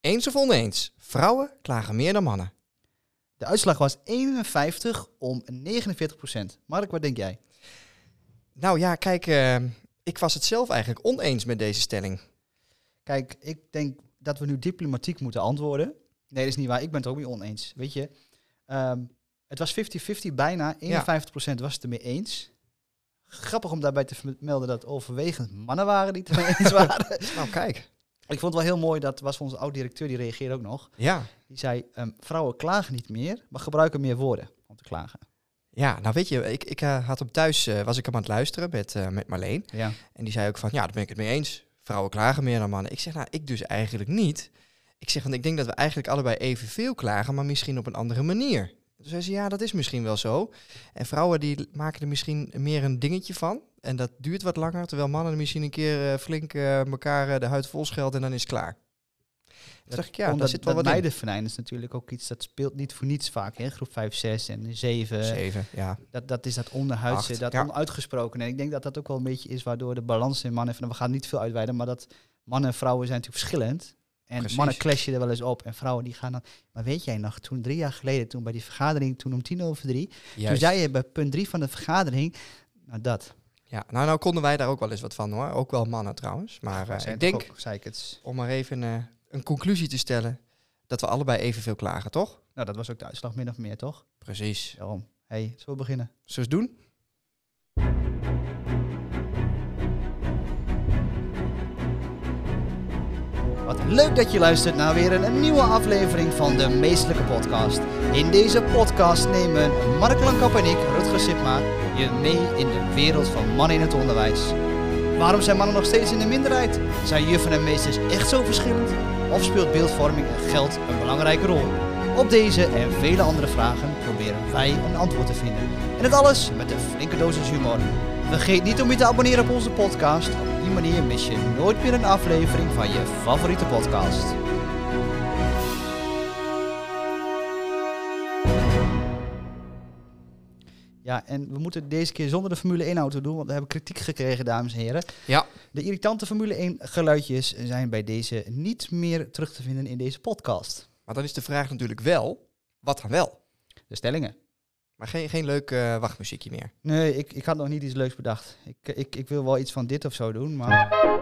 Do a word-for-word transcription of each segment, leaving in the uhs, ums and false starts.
Eens of oneens? Vrouwen klagen meer dan mannen. De uitslag was eenenvijftig om negenenveertig procent. Mark, wat denk jij? Nou ja, kijk, uh, ik was het zelf eigenlijk oneens met deze stelling. Kijk, ik denk dat we nu diplomatiek moeten antwoorden. Nee, dat is niet waar. Ik ben het ook niet oneens. Weet je, um, het was vijftig vijftig bijna. eenenvijftig procent was het ermee eens. Grappig om daarbij te vermelden dat overwegend mannen waren die het ermee eens waren. Nou, kijk. Ik vond het wel heel mooi, dat was onze oud-directeur, die reageerde ook nog. Ja. Die zei, um, vrouwen klagen niet meer, maar gebruiken meer woorden om te klagen. Ja, nou weet je, ik, ik uh, had hem thuis, uh, was ik hem aan het luisteren met, uh, met Marleen. Ja. En die zei ook van, ja, daar ben ik het mee eens. Vrouwen klagen meer dan mannen. Ik zeg, nou, ik dus eigenlijk niet. Ik zeg, want ik denk dat we eigenlijk allebei evenveel klagen, maar misschien op een andere manier. Dus hij zei, ja, dat is misschien wel zo. En vrouwen die maken er misschien meer een dingetje van. En dat duurt wat langer, terwijl mannen misschien een keer uh, flink uh, elkaar uh, de huid vol schelden en dan is het klaar. Toen dacht ik, ja, daar zit wel dat wat in. meidenvenijn is natuurlijk ook iets, dat speelt niet voor niets vaak. Hè? Groep vijf, zes en zeven. zeven, ja. Dat, dat is dat onderhuidse, Acht, dat ja. onuitgesproken. En ik denk dat dat ook wel een beetje is waardoor de balans in mannen... We gaan niet veel uitweiden, maar dat mannen en vrouwen zijn natuurlijk verschillend. En Precies. mannen clashen er wel eens op. En vrouwen die gaan dan... Maar weet jij nog, toen drie jaar geleden, toen bij die vergadering, toen om tien over drie... Juist. Toen zei je bij punt drie van de vergadering, nou dat... Ja, nou, nou konden wij daar ook wel eens wat van hoor. Ook wel mannen trouwens. Maar uh, ik denk, ook, zei ik het. om maar even uh, een conclusie te stellen, dat we allebei evenveel klagen, toch? Nou, dat was ook de uitslag min of meer, toch? Precies. Daarom. Hey, zullen we beginnen? Zullen we het doen? Wat leuk dat je luistert naar weer een, een nieuwe aflevering van de Meestelijke Podcast. In deze podcast nemen Mark Lankap en ik, Rutger Sipma, je mee in de wereld van mannen in het onderwijs. Waarom zijn mannen nog steeds in de minderheid? Zijn juffen en meesters echt zo verschillend? Of speelt beeldvorming en geld een belangrijke rol? Op deze en vele andere vragen proberen wij een antwoord te vinden. En het alles met een flinke dosis humor. Vergeet niet om je te abonneren op onze podcast. Op die manier mis je nooit meer een aflevering van je favoriete podcast. Ja, en we moeten deze keer zonder de Formule één auto doen, want we hebben kritiek gekregen, dames en heren. Ja. De irritante Formule één geluidjes zijn bij deze niet meer terug te vinden in deze podcast. Maar dan is de vraag natuurlijk wel, wat dan wel? De stellingen. Maar geen, geen leuk uh, wachtmuziekje meer. Nee, ik, ik had nog niet iets leuks bedacht. Ik, ik, ik wil wel iets van dit of zo doen, maar...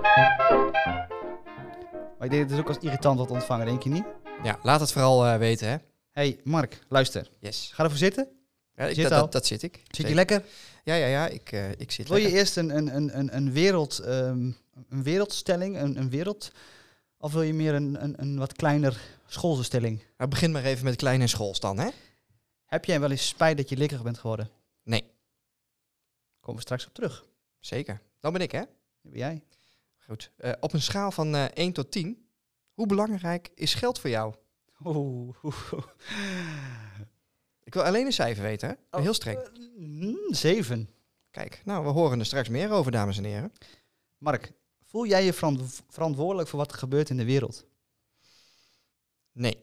Maar ik denk dat het ook als irritant wordt ontvangen, denk je niet? Ja, laat het vooral uh, weten, hè. Hey, Mark, luister. Yes. Ga ervoor zitten. Ja, ik, Zit dat, al. dat, dat zit ik. Zit je lekker? Ja, ja, ja, ik, uh, ik zit Wil je lekker. eerst een, een, een, een, een, wereld, um, een wereldstelling, een, een wereld... Of wil je meer een, een, een wat kleiner schoolse stelling? Nou, begin maar even met kleine schools dan, hè. Heb jij wel eens spijt dat je likker bent geworden? Nee. Komen we straks op terug. Zeker. Dan ben ik, hè. Dat ben jij. Goed. Uh, op een schaal van uh, één tot tien, hoe belangrijk is geld voor jou? Oeh. Ik wil alleen een cijfer weten, hè. Oh, heel streng. Uh, zeven. Kijk, nou, we horen er straks meer over, dames en heren. Mark, voel jij je verant- verantwoordelijk voor wat er gebeurt in de wereld? Nee.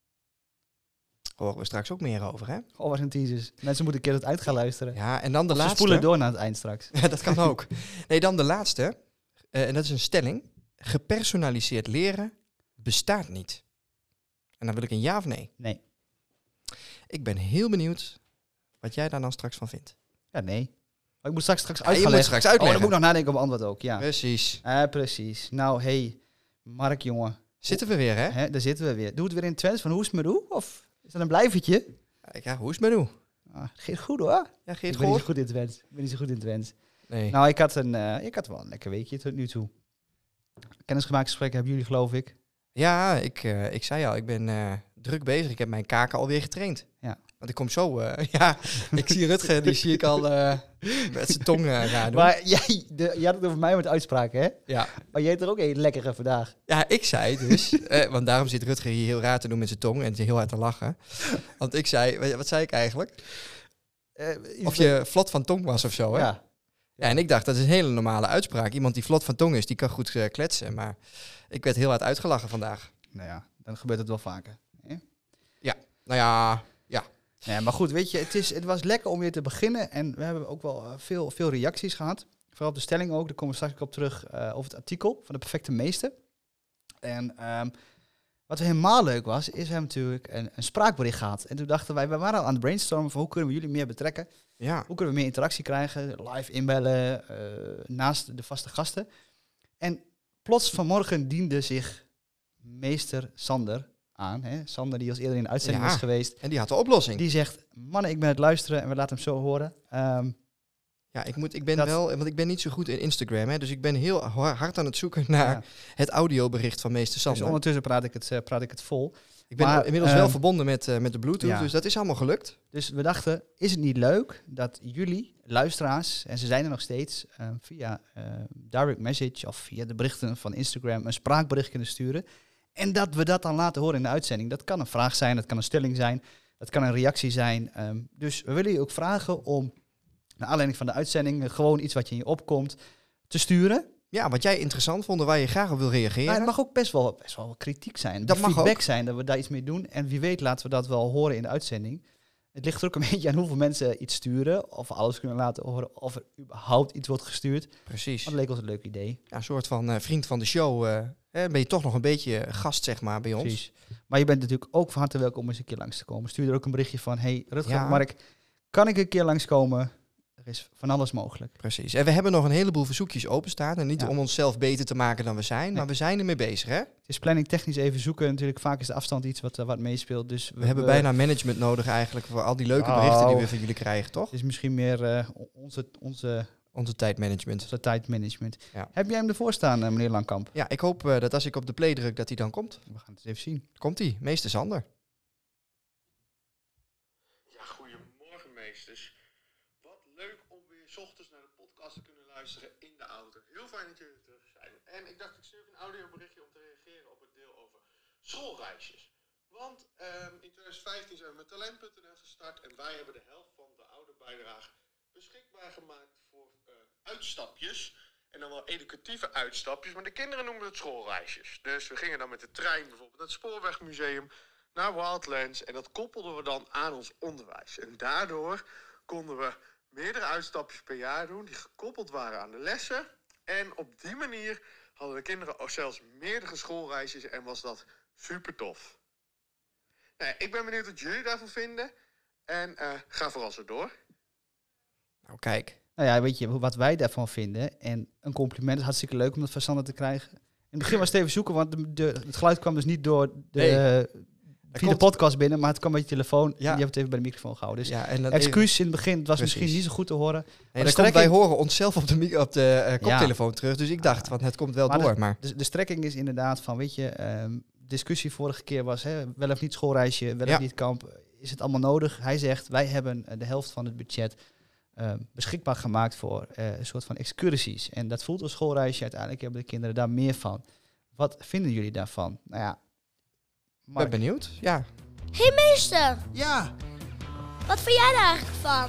Horen we straks ook meer over, hè? Oh, wat een teasers. Mensen moeten een keer het uit gaan luisteren. Ja, en dan de of laatste. Ze spoelen door naar het eind straks. Ja, dat kan ook. Nee, dan de laatste. Uh, en dat is een stelling. Gepersonaliseerd leren bestaat niet. En dan wil ik een ja of nee. Nee. Ik ben heel benieuwd wat jij daar dan straks van vindt. Ja, nee. Maar ik moet straks, straks Ja, uit je gaan moet leggen. straks uitleggen. Oh, dan moet ik nog nadenken op antwoord ook, ja. Precies. Uh, precies. Nou, hey, Mark, jongen. Zitten we weer, hè? Hè, daar zitten we weer. Doe het weer in Twents van hoe is het met hoe? Of is dat een blijvertje? Ja, hoe is het met u? Ah, gaat goed hoor. Ja, Ik geeft ben niet goed? zo goed in Twents. Ik ben niet zo goed in Twents. Nee. Nou, ik had, een, uh, ik had wel een lekker weekje tot nu toe. Kennisgemaakgesprekken hebben jullie, geloof ik. Ja, ik, uh, ik zei al, ik ben uh, druk bezig. Ik heb mijn kaken alweer getraind. Ja. Want ik kom zo, uh, ja, ik zie Rutger, die zie ik al uh, met zijn tong uh, gaan doen. Maar jij, de, je had het over mij met uitspraken, hè? Ja. Maar jij hebt er ook een lekkere vandaag. Ja, ik zei dus, uh, want daarom zit Rutger hier heel raar te doen met zijn tong en heel hard te lachen. Want ik zei, wat zei ik eigenlijk? Uh, of je vlot van tong was of zo, hè? Ja. Ja, en ik dacht, dat is een hele normale uitspraak. Iemand die vlot van tong is, die kan goed uh, kletsen. Maar ik werd heel hard uitgelachen vandaag. Nou ja, dan gebeurt het wel vaker. Hè? Ja, nou ja, ja. Ja, maar goed, weet je, het, is, het was lekker om weer te beginnen. En we hebben ook wel uh, veel, veel reacties gehad. Vooral op de stelling ook, daar komen we straks op terug uh, over het artikel van de perfecte meester. En um, Wat helemaal leuk was, is we hebben natuurlijk een, een spraakbericht gehad. En toen dachten wij, we waren al aan het brainstormen van hoe kunnen we jullie meer betrekken? Ja. Hoe kunnen we meer interactie krijgen? Live inbellen, uh, naast de vaste gasten. En plots vanmorgen diende zich meester Sander aan. Hè? Sander die als eerder in de uitzending Ja. was geweest. En die had de oplossing. Die zegt, mannen, ik ben het luisteren en we laten hem zo horen. Um, Ja, ik, moet, ik ben Dat- wel, want ik ben niet zo goed in Instagram, hè, dus ik ben heel ha- hard aan het zoeken naar ja. het audiobericht van meester Dus Sander. ondertussen praat ik het, uh, praat ik het vol. ik ben maar, inmiddels uh, wel verbonden met, uh, met de Bluetooth, ja. dus dat is allemaal gelukt. Dus we dachten, is het niet leuk dat jullie, luisteraars, en ze zijn er nog steeds, uh, via uh, direct message of via de berichten van Instagram een spraakbericht kunnen sturen. En dat we dat dan laten horen in de uitzending. Dat kan een vraag zijn, dat kan een stelling zijn, dat kan een reactie zijn. Um, dus we willen je ook vragen om, naar aanleiding van de uitzending, uh, gewoon iets wat je in je opkomt, te sturen. Ja, wat jij interessant vond, waar je graag op wil reageren. Maar het mag ook best wel, best wel kritiek zijn. Dat Dat mag feedback ook. zijn, dat we daar iets mee doen. En wie weet laten we dat wel horen in de uitzending. Het ligt er ook een beetje aan hoeveel mensen iets sturen. Of we alles kunnen laten horen. Of er überhaupt iets wordt gestuurd. Precies. Dat leek ons een leuk idee. Ja, een soort van uh, vriend van de show. Uh, hè, ben je toch nog een beetje gast, zeg maar, bij ons. Precies. Maar je bent natuurlijk ook van harte welkom om eens een keer langs te komen. Stuur er ook een berichtje van, hey Rutger, Ja. Mark, kan ik een keer langskomen? Er is van alles mogelijk. Precies. En we hebben nog een heleboel verzoekjes openstaan. En niet Ja. om onszelf beter te maken dan we zijn, Nee. maar we zijn ermee bezig, hè? Het is planning technisch even zoeken. Natuurlijk, vaak is de afstand iets wat, uh, wat meespeelt. Dus We, we hebben bijna management nodig eigenlijk voor al die leuke Oh. berichten die we van jullie krijgen, toch? Het is misschien meer uh, onze, onze, Onze tijdmanagement. onze tijdmanagement. Ja. Heb jij hem ervoor staan, uh, meneer Langkamp? Ja, ik hoop uh, dat als ik op de play druk, dat hij dan komt. We gaan het eens even zien. Komt-ie, meester Sander. Ja, goedemorgen meesters. Wat leuk om weer 's ochtends naar de podcast te kunnen luisteren in de auto. Heel fijn dat jullie terug zijn. En ik dacht, ik stuur even een audioberichtje om te reageren op het deel over schoolreisjes. Want um, in twintig vijftien zijn we met talent punt n l gestart en wij hebben de helft van de ouderbijdrage beschikbaar gemaakt voor uh, uitstapjes. En dan wel educatieve uitstapjes, maar de kinderen noemen het schoolreisjes. Dus we gingen dan met de trein bijvoorbeeld naar het Spoorwegmuseum, naar Wildlands. En dat koppelden we dan aan ons onderwijs. En daardoor konden we meerdere uitstapjes per jaar doen die gekoppeld waren aan de lessen. En op die manier hadden de kinderen ook zelfs meerdere schoolreisjes en was dat super tof. Nou ja, ik ben benieuwd wat jullie daarvan vinden. En uh, ga vooral zo door. Nou, kijk. Nou ja, weet je wat wij daarvan vinden? En een compliment is hartstikke leuk om dat van Sander te krijgen. In het begin was het even zoeken, want de, de, het geluid kwam dus niet door de, Nee. via de komt- podcast binnen, maar het kwam bij je telefoon. Ja. En je hebt het even bij de microfoon gehouden. Dus Ja, en dan excuus in het begin, het was Precies. misschien niet zo goed te horen. even- Maar Nee, de dan komt, wij strekking- horen onszelf op de, mi- op de uh, koptelefoon terug. Dus ik dacht, van het komt wel Maar door. Maar De, de strekking is inderdaad van, weet je, um, discussie vorige keer was, hè, wel of niet schoolreisje, wel Ja. of niet kamp, is het allemaal nodig? Hij zegt, wij hebben uh, de helft van het budget uh, beschikbaar gemaakt voor uh, een soort van excursies. En dat voelt als schoolreisje, uiteindelijk hebben de kinderen daar meer van. Wat vinden jullie daarvan? Nou ja, ik ben Mark. benieuwd. Ja. Hey meester, Ja! wat vind jij daar eigenlijk van?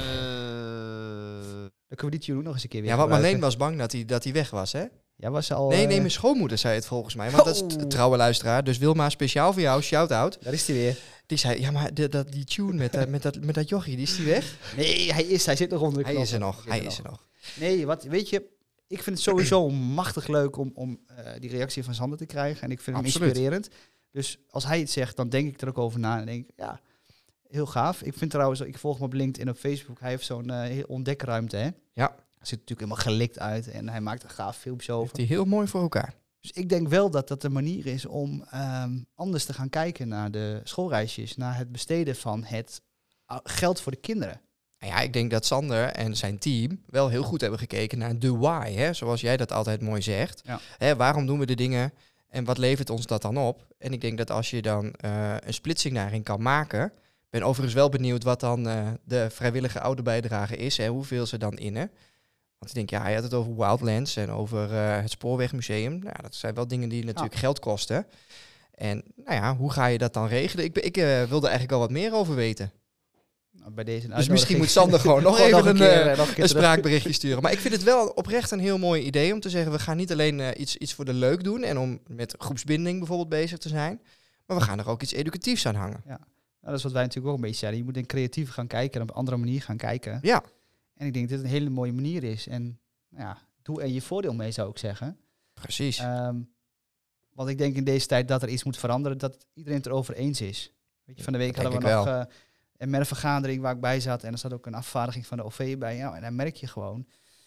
Dan kunnen we die tune nog eens een keer weer Ja, want Marleen gebruiken. was bang dat hij, dat hij weg was, hè? Ja, was ze al... Nee, uh, nee, mijn schoonmoeder zei het volgens mij. Want dat is Oh. t- trouwe luisteraar. Dus Wilma, speciaal voor jou, shout-out. Daar is hij weer. Die zei, ja, maar de, dat, die tune met, uh, met, dat, met dat jochie, die is die weg? Nee, hij is, hij zit nog onder de Hij knop. is er nog, Zit hij is er nog. Nee, wat, weet je, ik vind het sowieso machtig leuk om, om uh, die reactie van Sander te krijgen. En ik vind hem Absoluut. inspirerend. Dus als hij het zegt, dan denk ik er ook over na. En denk ik, ja, heel gaaf. Ik vind trouwens, ik volg hem op LinkedIn en op Facebook. Hij heeft zo'n uh, heel ontdekruimte, hè. Ja. Hij ziet natuurlijk helemaal gelikt uit. En hij maakt er gaaf filmpjes over. Heeft hij heel mooi voor elkaar. Dus ik denk wel dat dat de manier is om um, anders te gaan kijken naar de schoolreisjes. Naar het besteden van het uh, geld voor de kinderen. Nou ja, ik denk dat Sander en zijn team wel heel goed hebben gekeken naar de why, hè? Zoals jij dat altijd mooi zegt. Ja. Hè, waarom doen we de dingen en wat levert ons dat dan op? En ik denk dat als je dan uh, een splitsing daarin kan maken... Ik ben overigens wel benieuwd wat dan uh, de vrijwillige ouderbijdrage is, hè? Hoeveel ze dan innen. Want ik denk, ja, hij had het over Wildlands en over uh, het Spoorwegmuseum. Nou, dat zijn wel dingen die natuurlijk Ja. geld kosten. En nou ja, hoe ga je dat dan regelen? Ik, ik uh, wilde eigenlijk al wat meer over weten. Nou, bij deze Dus misschien moet Sander gewoon nog Gewoon even nog een, een keer, uh, uh, nog een keer een terug. spraakberichtje sturen. Maar ik vind het wel oprecht een heel mooi idee om te zeggen... we gaan niet alleen uh, iets, iets voor de leuk doen... en om met groepsbinding bijvoorbeeld bezig te zijn... maar we gaan er ook iets educatiefs aan hangen. Nou, dat is wat wij natuurlijk ook een beetje zeiden. Je moet in creatief gaan kijken en op een andere manier gaan kijken. Ja, En ik denk dat het een hele mooie manier is. En nou ja, doe er je voordeel mee, zou ik zeggen. precies. Um, Want ik denk in deze tijd dat er iets moet veranderen, dat iedereen het erover eens is. Weet je, van de week Dat hadden we denk ik nog uh, een met een vergadering waar ik bij zat en er zat ook een afvaardiging van de O V bij. Ja, en dan merk je gewoon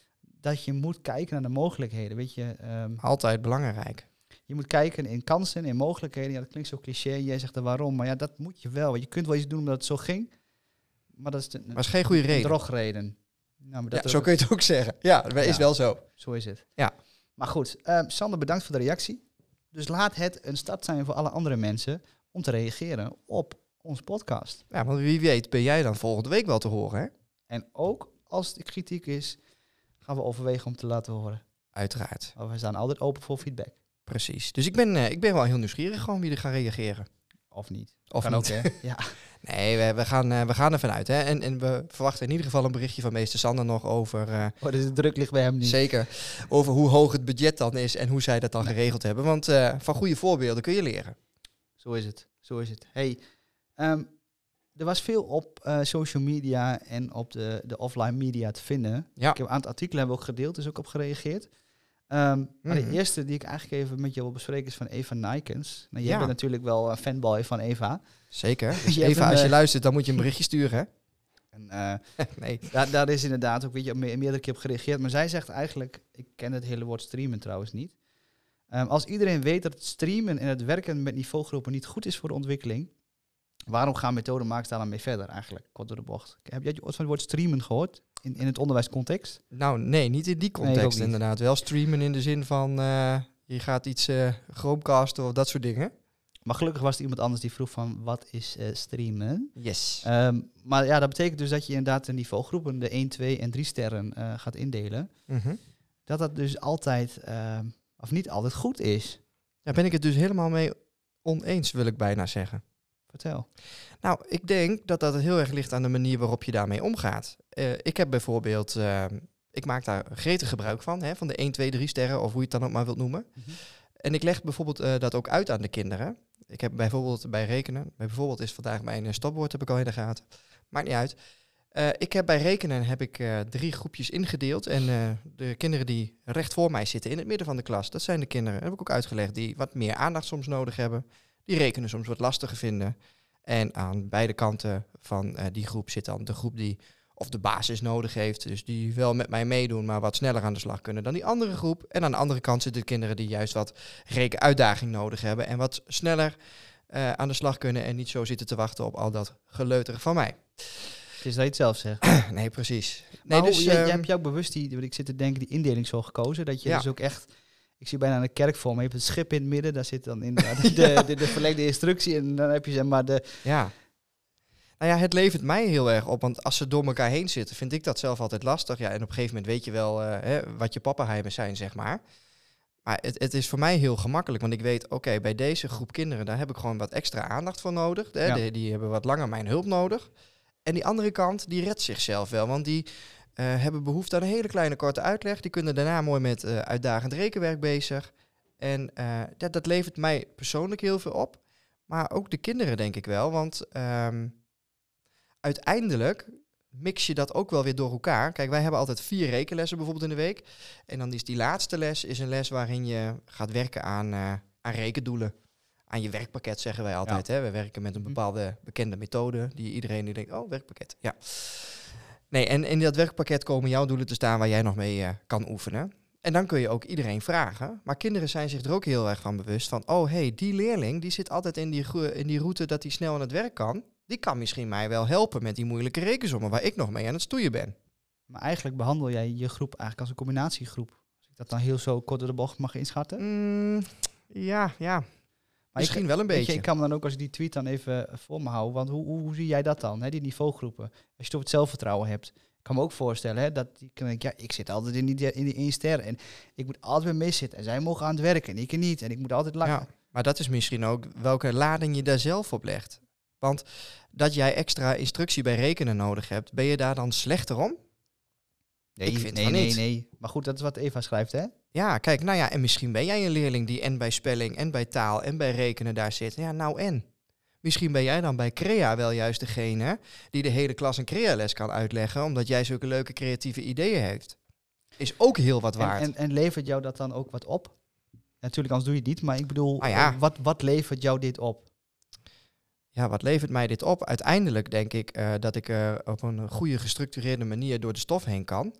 dat je moet kijken naar de mogelijkheden. Weet je, um, Altijd belangrijk. je moet kijken in kansen, in mogelijkheden. Ja, dat klinkt zo cliché. Jij zegt er waarom, maar ja, dat moet je wel. Want je kunt wel iets doen omdat het zo ging, maar dat is de, Maar is geen goede een reden. drogreden. Nou, maar dat Ja, zo kun je het ook zeggen. Ja, dat is Ja. wel zo. Zo is het. Ja. Maar goed, uh, Sander, bedankt voor de reactie. Dus laat het een start zijn voor alle andere mensen om te reageren op onze podcast. Ja, want wie weet ben jij dan volgende week wel te horen, hè? En ook als er kritiek is, gaan we overwegen om te laten horen. Uiteraard. Maar we staan altijd open voor feedback. Precies. Dus ik ben, uh, ik ben wel heel nieuwsgierig gewoon wie er gaat reageren. Of niet. Of kan niet. ook, hè? Ja. Nee, we, we, gaan, uh, we gaan ervan uit. Hè? En, en we verwachten in ieder geval een berichtje van meester Sander nog over... Uh, Oh, dus de druk ligt bij hem niet. zeker. Over hoe hoog het budget dan is en hoe zij dat dan geregeld hebben. Want uh, van goede voorbeelden kun je leren. Zo is het. Zo is het. Hey, um, er was veel op uh, social media en op de, de offline media te vinden. Ja. Ik heb een aantal artikelen hebben we ook gedeeld, dus ook op gereageerd. Um, maar Mhm. de eerste die ik eigenlijk even met je wil bespreken is van Eva Nijkens. Nou, jij Ja. bent natuurlijk wel een fanboy van Eva. Zeker. Dus Je hebt Eva, een, als je uh, luistert, dan moet je een berichtje sturen, hè? En, uh, Nee. daar, daar is inderdaad ook weet je, me- meerdere keer op gereageerd. Maar zij zegt eigenlijk, ik ken het hele woord streamen trouwens niet. Um, als iedereen weet dat het streamen en het werken met niveaugroepen niet goed is voor de ontwikkeling, waarom gaan methodemakers daar dan mee verder eigenlijk? Kort door de bocht. Heb jij ooit van het woord streamen gehoord in, in het onderwijscontext? Nou, nee, niet in die Nee, ik ook context niet. inderdaad. Wel streamen in de zin van... Uh, je gaat iets uh, Chromecasten of dat soort dingen. Maar gelukkig was er iemand anders die vroeg van, wat is uh, streamen? Yes. Um, maar ja, dat betekent dus dat je inderdaad de niveaugroepen, de één, twee en drie sterren uh, gaat indelen. Mm-hmm. Dat dat dus altijd, uh, of niet altijd goed is. Daar ben ik het dus helemaal mee oneens, wil ik bijna zeggen. Vertel. Nou, ik denk dat dat heel erg ligt aan de manier waarop je daarmee omgaat. Uh, ik heb bijvoorbeeld... Uh, ik maak daar gretig gebruik van, hè, van de één, twee, drie sterren, of hoe je het dan ook maar wilt noemen. Mm-hmm. En ik leg bijvoorbeeld uh, dat ook uit aan de kinderen. Ik heb bijvoorbeeld bij rekenen, bij bijvoorbeeld is vandaag mijn uh, stopwoord, heb ik al in de gaten. Maakt niet uit. Uh, ik heb bij rekenen heb ik uh, drie groepjes ingedeeld. En uh, de kinderen die recht voor mij zitten in het midden van de klas, dat zijn de kinderen, dat heb ik ook uitgelegd, die wat meer aandacht soms nodig hebben. Die rekenen soms wat lastiger vinden. En aan beide kanten van uh, die groep zit dan de groep die of de basis nodig heeft, dus die wel met mij meedoen, maar wat sneller aan de slag kunnen dan die andere groep. En aan de andere kant zitten de kinderen die juist wat rekenuitdaging nodig hebben en wat sneller uh, aan de slag kunnen en niet zo zitten te wachten op al dat geleuter van mij. Het is dat je het zelf zegt. Nee, precies. Nee, Nee, dus, dus, jij, um, jij hebt jou bewust die, wat ik zit te denken, die indeling zo gekozen, dat je Ja. dus ook echt, ik zie bijna een kerk voor me, je hebt het schip in het midden, daar zit dan in de, de, de, de verlengde instructie en dan heb je zeg maar de... ja. Nou ja, het levert mij heel erg op, want als ze door elkaar heen zitten, vind ik dat zelf altijd lastig. Ja, en op een gegeven moment weet je wel uh, hè, wat je pappenheimen zijn, zeg maar. Maar het, het is voor mij heel gemakkelijk, want ik weet, oké, okay, bij deze groep kinderen, daar heb ik gewoon wat extra aandacht voor nodig. Hè, Ja. die, die hebben wat langer mijn hulp nodig. En die andere kant, die redt zichzelf wel, want die uh, hebben behoefte aan een hele kleine korte uitleg. Die kunnen daarna mooi met uh, uitdagend rekenwerk bezig. En uh, dat, dat levert mij persoonlijk heel veel op. Maar ook de kinderen denk ik wel, want um, uiteindelijk mix je dat ook wel weer door elkaar. Kijk, wij hebben altijd vier rekenlessen bijvoorbeeld in de week. En dan is die laatste les is een les waarin je gaat werken aan, uh, aan rekendoelen. Aan je werkpakket zeggen wij altijd. Ja. Hè? We werken met een bepaalde bekende methode die iedereen die denkt, oh, werkpakket. Ja. Nee, en in dat werkpakket komen jouw doelen te staan waar jij nog mee uh, kan oefenen. En dan kun je ook iedereen vragen. Maar kinderen zijn zich er ook heel erg van bewust van, oh, hé, hey, die leerling die zit altijd in die, in die route dat hij snel aan het werk kan. Die kan misschien mij wel helpen met die moeilijke rekensommen waar ik nog mee aan het stoeien ben. Maar eigenlijk behandel jij je groep eigenlijk als een combinatiegroep. Als ik dat dan heel zo kort door de bocht mag inschatten. Mm, ja, ja. Maar misschien ik, wel een weet beetje. Je, ik kan me dan ook als ik die tweet dan even voor me hou. Want hoe, hoe, hoe zie jij dat dan, hè, die niveaugroepen? Als je het over het zelfvertrouwen hebt. Ik kan me ook voorstellen, hè, dat ik denk, ja, ik zit altijd in die, in die één ster. En ik moet altijd weer mis zitten. En zij mogen aan het werken en ik niet. En ik moet altijd lachen. Ja, maar dat is misschien ook welke lading je daar zelf op legt. Want dat jij extra instructie bij rekenen nodig hebt, ben je daar dan slechter om? Nee, ik vind nee, van nee, niet. nee. Maar goed, dat is wat Eva schrijft, hè? Ja, kijk, nou ja, en misschien ben jij een leerling die en bij spelling en bij taal en bij rekenen daar zit. Ja, nou en? Misschien ben jij dan bij Crea wel juist degene die de hele klas een Crea-les kan uitleggen, omdat jij zulke leuke creatieve ideeën heeft. Is ook heel wat waard. En, en, en levert jou dat dan ook wat op? natuurlijk, anders doe je het niet. Maar ik bedoel, Ah, ja. uh, wat, wat levert jou dit op? Ja, wat levert mij dit op? Uiteindelijk denk ik uh, dat ik uh, op een goede gestructureerde manier door de stof heen kan.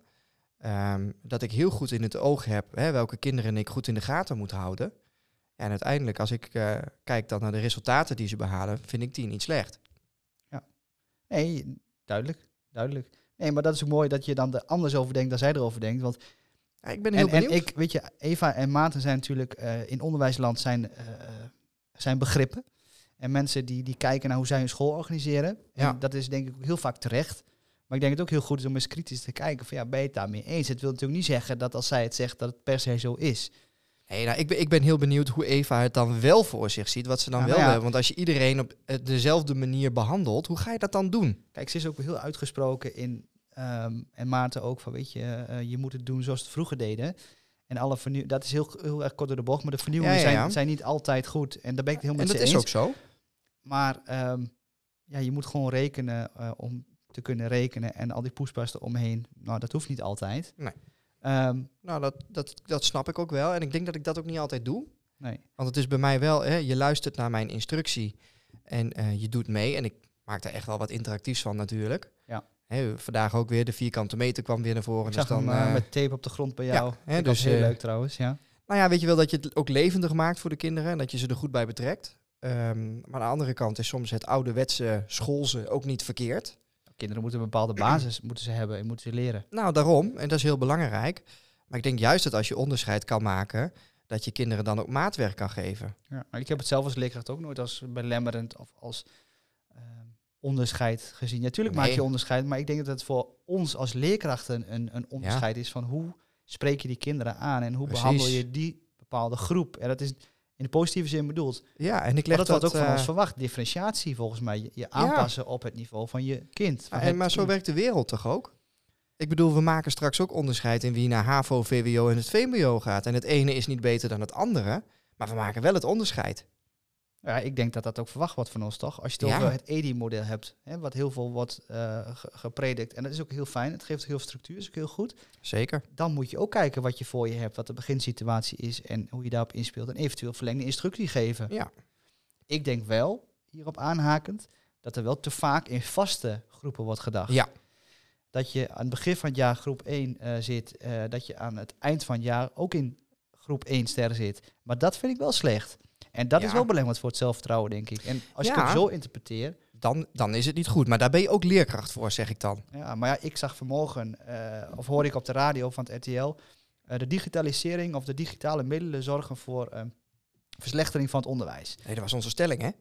Um, dat ik heel goed in het oog heb hè, welke kinderen ik goed in de gaten moet houden. En uiteindelijk, als ik uh, kijk dan naar de resultaten die ze behalen, vind ik die niet slecht. Ja, nee, duidelijk, duidelijk. Nee, maar dat is ook mooi dat je dan er anders over denkt dan zij erover denkt. Want ja, ik ben heel en, benieuwd. En ik, weet je, Eva en Maarten zijn natuurlijk uh, in onderwijsland zijn, uh, zijn begrippen. En mensen die, die kijken naar hoe zij hun school organiseren. En Ja. dat is denk ik ook heel vaak terecht. Maar ik denk het ook heel goed is om eens kritisch te kijken van ja, ben je het daarmee eens? Het wil natuurlijk niet zeggen dat als zij het zegt dat het per se zo is. Hey, nou, ik, ben, ik ben heel benieuwd hoe Eva het dan wel voor zich ziet, wat ze dan Ja, wel nou ja. hebben. Want als je iedereen op uh, dezelfde manier behandelt, hoe ga je dat dan doen? Kijk, ze is ook heel uitgesproken in, um, en Maarten ook, van weet je, uh, je moet het doen zoals het vroeger deden. En alle vernieuw, dat is heel, heel erg kort door de bocht, maar de vernieuwingen Ja, ja, ja. Zijn, zijn niet altijd goed. En daar ben ik het helemaal En met dat ze is eens. ook zo. Maar um, ja, je moet gewoon rekenen uh, om te kunnen rekenen. En al die poespas eromheen, nou, dat hoeft niet altijd. Nee. Um, Nou, dat, dat, dat snap ik ook wel. En ik denk dat ik dat ook niet altijd doe. nee. Want het is bij mij wel, hè, je luistert naar mijn instructie en uh, je doet mee. En ik maak er echt wel wat interactiefs van natuurlijk. Ja. Hè, vandaag ook weer, de vierkante meter kwam weer naar voren. Ik Dus zag hem dan, uh, uh, met tape op de grond bij jou. Ja, hè, dat dus, was heel uh, leuk trouwens, ja. Nou ja, weet je wel dat je het ook levendig maakt voor de kinderen. En dat je ze er goed bij betrekt. Um, maar aan de andere kant is soms het ouderwetse schoolse ook niet verkeerd. Kinderen moeten een bepaalde basis moeten ze hebben en moeten ze leren. Nou, daarom. En dat is heel belangrijk. Maar ik denk juist dat als je onderscheid kan maken, dat je kinderen dan ook maatwerk kan geven. Ja, maar ik heb het zelf als leerkracht ook nooit als belemmerend of als uh, onderscheid gezien. Ja, natuurlijk Nee. maak je onderscheid, maar ik denk dat het voor ons als leerkrachten een, een onderscheid ja. is van hoe spreek je die kinderen aan en hoe Precies. behandel je die bepaalde groep. En dat is in de positieve zin bedoeld. Ja, en ik leg dat, dat, dat wordt ook van uh, ons verwacht. Differentiatie volgens mij. Je, je aanpassen ja. op het niveau van je kind. Van ja, en, het maar zo kind. werkt de wereld toch ook? Ik bedoel, we maken straks ook onderscheid in wie naar HAVO, V W O en het V M B O gaat. En het ene is niet beter dan het andere, maar we maken wel het onderscheid. Ja, ik denk dat dat ook verwacht wordt van ons, toch? Als je het Ja. over het E D I-model hebt, hè, wat heel veel wordt uh, ge- gepredikt. En dat is ook heel fijn. Het geeft ook heel veel structuur, is ook heel goed. Zeker. Dan moet je ook kijken wat je voor je hebt, wat de beginsituatie is en hoe je daarop inspeelt. En eventueel verlengde instructie geven. Ja. Ik denk wel, hierop aanhakend, dat er wel te vaak in vaste groepen wordt gedacht. Ja. Dat je aan het begin van het jaar groep één uh, zit, uh, dat je aan het eind van het jaar ook in groep één ster zit. Maar dat vind ik wel slecht. En dat Ja. is wel belangrijk voor het zelfvertrouwen, denk ik. En als je Ja. het ook zo interpreteer... Dan, dan is het niet goed. Maar daar ben je ook leerkracht voor, zeg ik dan. Ja, maar ja, ik zag vanmorgen, uh, of hoorde ik op de radio van het R T L... Uh, de digitalisering of de digitale middelen zorgen voor uh, verslechtering van het onderwijs. Nee, dat was onze stelling, hè?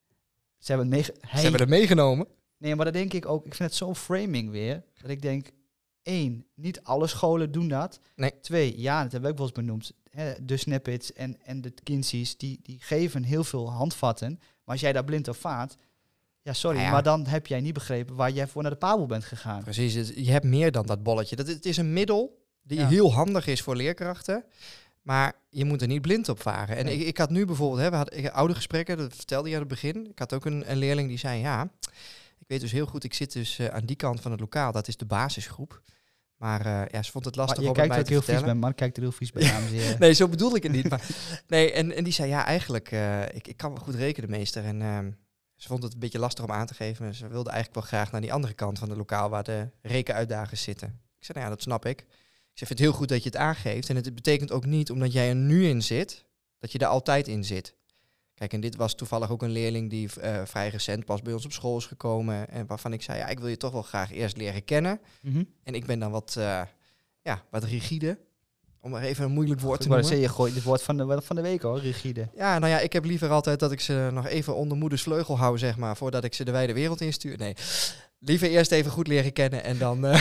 Ze hebben, meege- Ze hey. hebben het meegenomen. Nee, maar dat denk ik ook. Ik vind het zo'n framing weer. Dat ik denk, één, niet alle scholen doen dat. Nee. Twee, ja, dat hebben we ook wel eens benoemd. Hè, de Snippets en, en de Kinsies, die, die geven heel veel handvatten. Maar als jij daar blind op vaart... Ja, sorry, Nou ja. maar dan heb jij niet begrepen waar jij voor naar de Pabel bent gegaan. Precies, het- je hebt meer dan dat bolletje. Dat, het is een middel die Ja. heel handig is voor leerkrachten. Maar je moet er niet blind op varen. En Nee. ik, ik had nu bijvoorbeeld, hè, we hadden ik- oude gesprekken, dat vertelde je aan het begin. Ik had ook een, een leerling die zei, ja, ik weet dus heel goed, ik zit dus uh, aan die kant van het lokaal. Dat is de basisgroep. Maar uh, ja, ze vond het lastig Maar je om met kijkt mij ook te heel vies vertellen. bij, man. Kijkt er heel vies bij, dames en heren. Nee, zo bedoel ik het niet. Maar, nee, en, en die zei, ja, eigenlijk, uh, ik, ik kan wel goed rekenen, meester. En uh, ze vond het een beetje lastig om aan te geven. Ze wilde eigenlijk wel graag naar die andere kant van het lokaal waar de rekenuitdagers zitten. Ik zei, nou ja, dat snap ik. Ik zeg, ik vind het heel goed dat je het aangeeft. En het betekent ook niet, omdat jij er nu in zit, dat je er altijd in zit. Kijk, en dit was toevallig ook een leerling die uh, vrij recent pas bij ons op school is gekomen. En waarvan ik zei, ja, ik wil je toch wel graag eerst leren kennen. Mm-hmm. En ik ben dan wat, uh, ja, wat rigide. Om maar even een moeilijk woord te Maar noemen. dan je gooit het woord van de, van de week hoor, rigide. Ja, nou ja, ik heb liever altijd dat ik ze nog even onder moeders vleugel hou, zeg maar, voordat ik ze de wijde wereld instuur. Nee, liever eerst even goed leren kennen en dan, uh,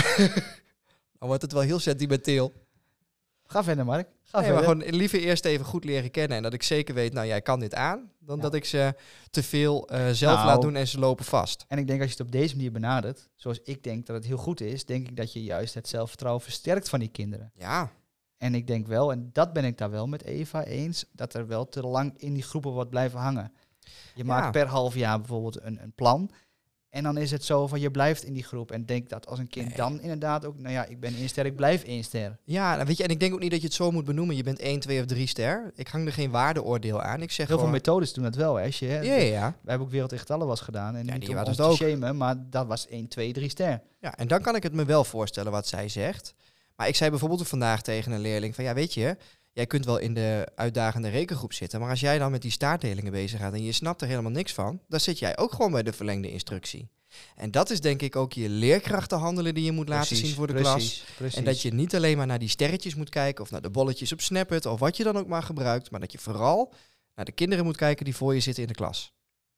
dan wordt het wel heel sentimenteel. Ga verder, Mark. Ga Nee, maar verder. gewoon liever eerst even goed leren kennen en dat ik zeker weet, nou jij kan dit aan, dan Ja. dat ik ze te veel uh, zelf Nou. laat doen en ze lopen vast. En ik denk als je het op deze manier benadert, zoals ik denk dat het heel goed is, denk ik dat je juist het zelfvertrouwen versterkt van die kinderen. Ja, En ik denk wel, en dat ben ik daar wel met Eva eens, dat er wel te lang in die groepen wordt blijven hangen. Je maakt per half jaar bijvoorbeeld een, een plan. En dan is het zo van je blijft in die groep. En denk dat als een kind Nee. dan inderdaad ook... Nou ja, ik ben één ster, ik blijf één ster. Ja, nou, weet je, en ik denk ook niet dat je het zo moet benoemen. Je bent één, twee of drie ster. Ik hang er geen waardeoordeel aan. Ik zeg Heel veel gewoon... methodes doen dat wel. Hè. Als je, hè, Ja, ja, ja. We hebben ook Wereld in Getallen was gedaan. En Ja, niet die om waren ons het te ook. shamen, maar dat was één, twee, drie ster. Ja, en dan kan ik het me wel voorstellen wat zij zegt. Maar ik zei bijvoorbeeld ook vandaag tegen een leerling van... Ja, weet je, jij kunt wel in de uitdagende rekengroep zitten... maar als jij dan met die staartdelingen bezig gaat en je snapt er helemaal niks van... dan zit jij ook gewoon bij de verlengde instructie. En dat is denk ik ook je leerkrachtenhandelen die je moet laten Precies, zien voor de precies, klas. Precies. En dat je niet alleen maar naar die sterretjes moet kijken... of naar de bolletjes op Snapchat of wat je dan ook maar gebruikt... maar dat je vooral naar de kinderen moet kijken die voor je zitten in de klas.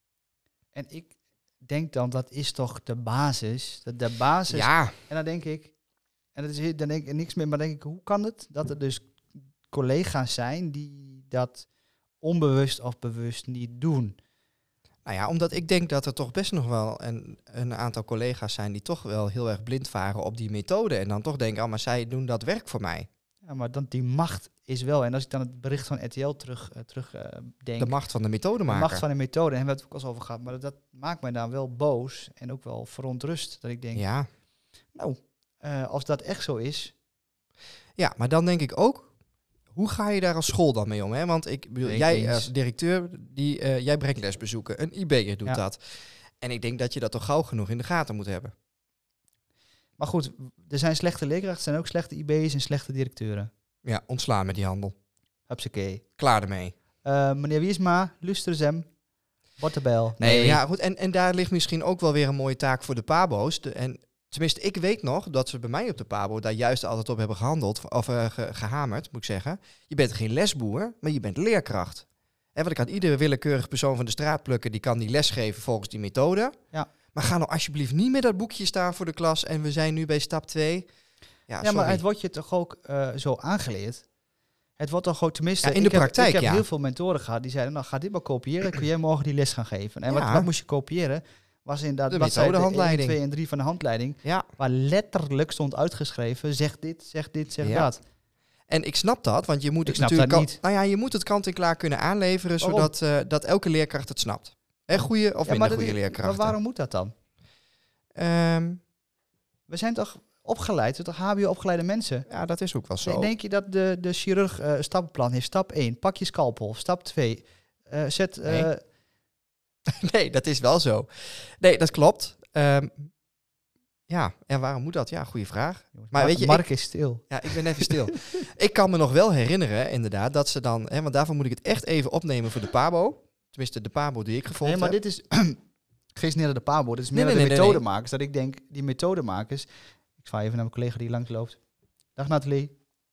En ik denk dan, dat is toch de basis. De, de basis. Ja, En dan denk ik... En dat is, dan denk ik niks meer, maar denk ik, hoe kan het dat er dus collega's zijn die dat onbewust of bewust niet doen? nou ja, omdat ik denk dat er toch best nog wel een, een aantal collega's zijn... die toch wel heel erg blind varen op die methode... en dan toch denken, oh, maar zij doen dat werk voor mij. Ja, maar dan die macht is wel. En als ik dan het bericht van R T L terug, uh, terug uh, denk... De macht van de de methodemaker. macht van de methode, en we hebben het ook al eens over gehad, maar dat, dat maakt mij dan wel boos en ook wel verontrust. Dat ik denk, Ja. nou, uh, als dat echt zo is... ja, maar dan denk ik ook... hoe ga je daar als school dan mee om? Hè? Want ik bedoel, Nee, jij eens. als directeur, die, uh, jij brengt lesbezoeken. Een I B'er doet Ja. dat. En ik denk dat je dat toch gauw genoeg in de gaten moet hebben. Maar goed, er zijn slechte leerkrachten, er zijn ook slechte I B'ers en slechte directeuren. Ja, ontslaan met die handel. Hupsakee. Klaar ermee. Uh, meneer Wiesma, luister hem. Bottenbel. Nee, ja, goed. En, en daar ligt misschien ook wel weer een mooie taak voor de pabo's. De, en tenminste, ik weet nog dat ze bij mij op de pabo daar juist altijd op hebben gehandeld, of uh, ge, gehamerd, moet ik zeggen. Je bent geen lesboer, maar je bent leerkracht. En wat ik aan iedere willekeurige persoon van de straat plukken, die kan die les geven volgens die methode. Ja. Maar ga nou alsjeblieft niet met dat boekje staan voor de klas en we zijn nu bij stap twee. Ja, Ja, sorry. maar het wordt je toch ook uh, zo aangeleerd. Het wordt toch ook, tenminste... Ja, in de ik heb, praktijk, Ik heb ja. heel veel mentoren gehad die zeiden, nou ga dit maar kopiëren, kun jij morgen die les gaan geven. En Ja. wat, wat moest je kopiëren? Was inderdaad De bladzijde methodehandleiding. één, twee en drie van de handleiding, Ja. waar letterlijk stond uitgeschreven, zeg dit, zeg dit, zeg Ja. dat. En ik snap dat, want je moet Ik het snap natuurlijk dat kan- niet. Nou ja, je moet het kant en klaar kunnen aanleveren, Waarom? zodat uh, dat elke leerkracht het snapt. Hè, goede of Ja, minder maar, dat goede is- leerkrachten. maar waarom moet dat dan? Ehm, We zijn toch opgeleid, we zijn toch H B O-opgeleide mensen? ja, dat is ook wel zo. Nee, denk je dat de, de chirurg uh, een stappenplan heeft? Stap één, pak je scalpel. Stap twee, uh, zet... Uh, Nee. Nee, dat is wel zo. Nee, dat klopt. Ehm, ja, en waarom moet dat? Ja, goede vraag. jongens, Maar Mark, weet je, Mark is stil. Ja, ik ben even stil. Ik kan me nog wel herinneren, inderdaad, dat ze dan... Hè, want daarvoor moet ik het echt even opnemen voor de pabo. Tenminste, de pabo die ik gevolgd Nee, maar heb. dit is... Geef niet naar de pabo, dit is meer Nee, naar nee, de nee, nee, methodemakers. Dat ik denk, die methodemakers... Ik zwaai even naar mijn collega die langs loopt. Dag Nathalie.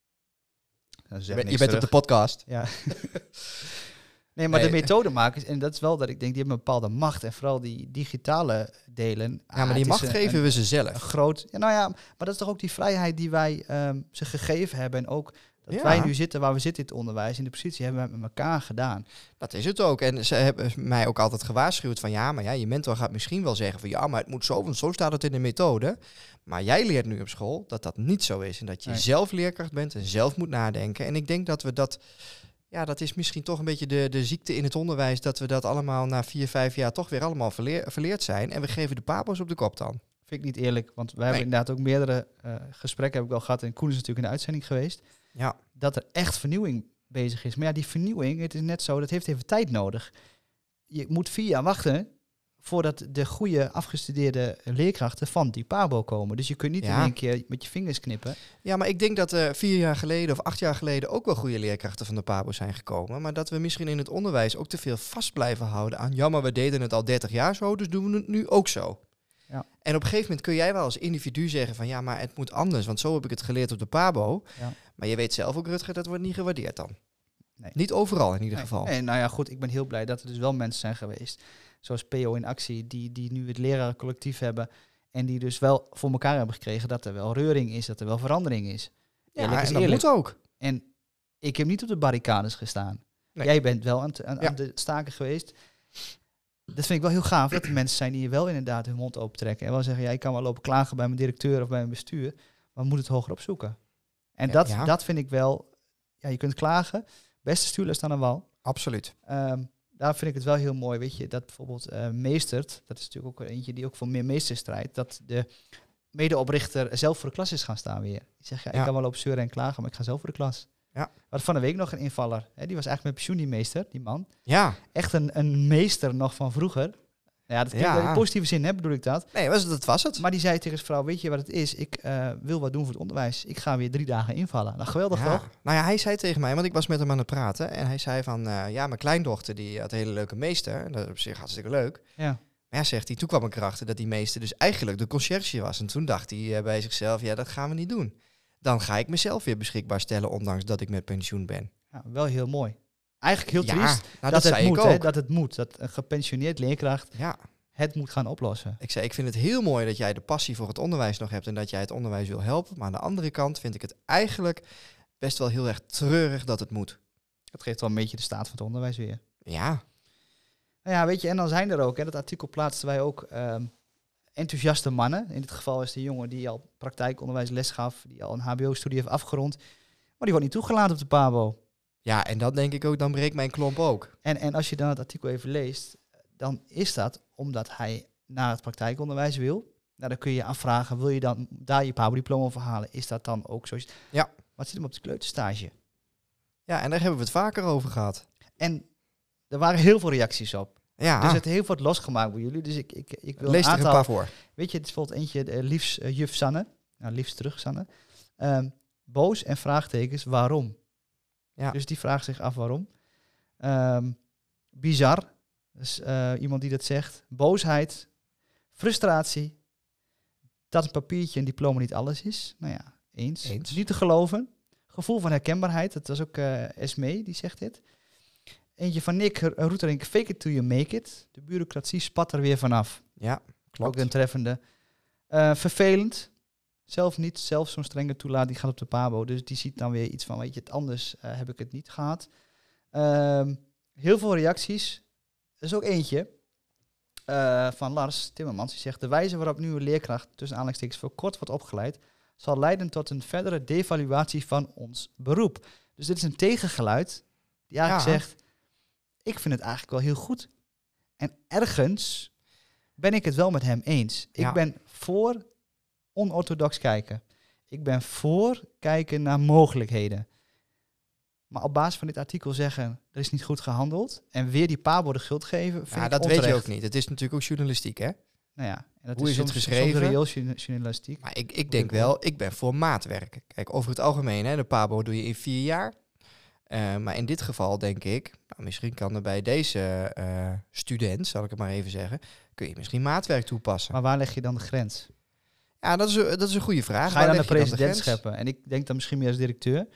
Nou, ze je zegt bent, je niks bent op de terug. podcast. Ja. Nee, maar Nee. de methodemakers, en dat is wel dat ik denk, die hebben een bepaalde macht. En vooral die digitale delen. Ja, ah, maar die het is macht een- geven een, we ze een zelf. groot... Ja, nou ja, maar dat is toch ook die vrijheid die wij ehm, ze gegeven hebben. En ook dat Ja. wij nu zitten waar we zitten in het onderwijs, in de positie, hebben we met elkaar gedaan. Dat is het ook. En ze hebben mij ook altijd gewaarschuwd van... ja, maar ja, je mentor gaat misschien wel zeggen van... ja, maar het moet zo, want zo staat het in de methode. Maar jij leert nu op school dat dat niet zo is. En dat je Nee. zelf leerkracht bent en zelf moet nadenken. En ik denk dat we dat... Ja, dat is misschien toch een beetje de, de ziekte in het onderwijs... dat we dat allemaal na vier, vijf jaar toch weer allemaal verleer, verleerd zijn. En we geven de pabo's op de kop dan. Vind ik niet eerlijk, want wij hebben Nee. inderdaad ook meerdere uh, gesprekken heb ik al gehad. En Koen is natuurlijk in de uitzending geweest. Ja. Dat er echt vernieuwing bezig is. Maar ja, die vernieuwing, het is net zo, dat heeft even tijd nodig. Je moet vier jaar wachten voordat de goede afgestudeerde leerkrachten van die pabo komen. Dus je kunt niet Ja. in één keer met je vingers knippen. Ja, maar ik denk dat er vier jaar geleden of acht jaar geleden... ook wel goede leerkrachten van de pabo zijn gekomen. Maar dat we misschien in het onderwijs ook te veel vast blijven houden aan... ja, maar we deden het al dertig jaar zo, dus doen we het nu ook zo. Ja. En op een gegeven moment kun jij wel als individu zeggen van... ja, maar het moet anders, want zo heb ik het geleerd op de pabo. Ja. Maar je weet zelf ook, Rutger, dat wordt niet gewaardeerd dan. Nee. Niet overal in ieder Nee, geval. nee, nou ja, goed, ik ben heel blij dat er dus wel mensen zijn geweest, zoals P O in actie, die, die nu het lerarencollectief hebben en die dus wel voor elkaar hebben gekregen dat er wel reuring is, dat er wel verandering is. Ja, Eerlijk is en dat eerlijk. moet ook. En ik heb niet op de barricades gestaan. Nee. Jij bent wel aan, het- aan, Ja. aan de staken geweest. Dat vind ik wel heel gaaf, dat er mensen zijn die wel inderdaad hun mond opentrekken en wel zeggen, ja, ik kan wel lopen klagen bij mijn directeur of bij mijn bestuur, maar we moeten het hoger opzoeken. En Ja, dat, ja. dat vind ik wel, ja, je kunt klagen, beste stuurles aan de wal. Absoluut. Ehm, daar vind ik het wel heel mooi, weet je, dat bijvoorbeeld uh, Meestert, dat is natuurlijk ook eentje die ook voor meer meester strijdt, dat de medeoprichter zelf voor de klas is gaan staan weer. Die zegt, ja, ik Ja. kan wel op zeuren en klagen, maar ik ga zelf voor de klas. Ja. Wat van de week nog een invaller, hè, die was eigenlijk met pensioen, die meester, die man. Ja, Echt een, een meester nog van vroeger. Ja, dat klinkt Ja. in positieve zin, hè, bedoel ik dat. nee, was het, dat was het. Maar die zei tegen zijn vrouw, weet je wat het is? Ik uh, wil wat doen voor het onderwijs. Ik ga weer drie dagen invallen. Nou, geweldig Ja. toch? Nou ja, hij zei tegen mij, want ik was met hem aan het praten. En hij zei van, uh, ja, mijn kleindochter die had een hele leuke meester. En dat is op zich hartstikke leuk. Ja. Maar ja, zegt hij, toen kwam ik erachter dat die meester dus eigenlijk de conciërge was. En toen dacht hij uh, bij zichzelf, ja, dat gaan we niet doen. Dan ga ik mezelf weer beschikbaar stellen, ondanks dat ik met pensioen ben. Ja, wel heel mooi. Eigenlijk heel Ja, triest nou, dat, dat het zei moet, ik hè, ook. dat het moet. Dat een gepensioneerd leerkracht Ja, het moet gaan oplossen. ik zei, ik vind het heel mooi dat jij de passie voor het onderwijs nog hebt en dat jij het onderwijs wil helpen. Maar aan de andere kant vind ik het eigenlijk best wel heel erg treurig dat het moet. Dat geeft wel een beetje de staat van het onderwijs weer. Ja, Nou ja, weet je, en dan zijn er ook, hè, dat artikel plaatsten wij ook um, enthousiaste mannen. In dit geval is de jongen die al praktijkonderwijs les gaf, die al een H B O-studie heeft afgerond. Maar die wordt niet toegelaten op de PABO. ja, en dat denk ik ook, dan breekt mijn klomp ook. En, en als je dan het artikel even leest, dan is dat omdat hij naar het praktijkonderwijs wil. Nou, dan kun je je afvragen, wil je dan daar je PABO-diploma voor halen? Is dat dan ook zo? Ja. Wat zit hem op de kleuterstage? Ja, en daar hebben we het vaker over gehad. En er waren heel veel reacties op. Ja, Dus het heeft heel wat losgemaakt bij jullie. Dus ik, ik, ik wil lees een er aantal... een paar voor. Weet je, het is bijvoorbeeld eentje, uh, liefst uh, juf Sanne. Nou, liefst terug, Sanne. Um, boos en vraagtekens, waarom? Ja. Dus die vraagt zich af waarom. Um, bizar. Dus uh, iemand die dat zegt. Boosheid. Frustratie. Dat een papiertje en diploma niet alles is. Nou ja, eens. Eens. Niet te geloven. Gevoel van herkenbaarheid. Dat was ook uh, Esmee, die zegt dit. Eentje van Nick Roeterink, fake it till you make it. De bureaucratie spat er weer vanaf. Ja, klopt. Ook een treffende. Uh, vervelend. Zelf niet, zelf zo'n strenge toelaat, die gaat op de PABO. Dus die ziet dan weer iets van, weet je, het anders uh, heb ik het niet gehad. Um, heel veel reacties. Er is ook eentje uh, van Lars Timmermans. Die zegt, de wijze waarop nu een leerkracht tussen aanleidingstekens voor kort wordt opgeleid, zal leiden tot een verdere devaluatie van ons beroep. Dus dit is een tegengeluid die eigenlijk Ja. zegt, ik vind het eigenlijk wel heel goed. En ergens ben ik het wel met hem eens. Ja. Ik ben voor onorthodox kijken. Ik ben voor kijken naar mogelijkheden. Maar op basis van dit artikel zeggen, er is niet goed gehandeld en weer die PABO de schuld geven, vind Ja, ik dat onterecht. weet je ook niet. Het is natuurlijk ook journalistiek, hè? Nou ja, en dat Hoe is het soms, geschreven? Soms reëel journa- journalistiek. Maar ik, ik denk wel, ik ben voor maatwerk. Kijk, over het algemeen, hè, de PABO doe je in vier jaar. Uh, maar in dit geval denk ik, nou, misschien kan er bij deze uh, student, zal ik het maar even zeggen, kun je misschien maatwerk toepassen. Maar waar leg je dan de grens? Ja, dat is, dat is een goede vraag. Ga je Waar dan de leg president grens? scheppen? En ik denk dan misschien meer als directeur.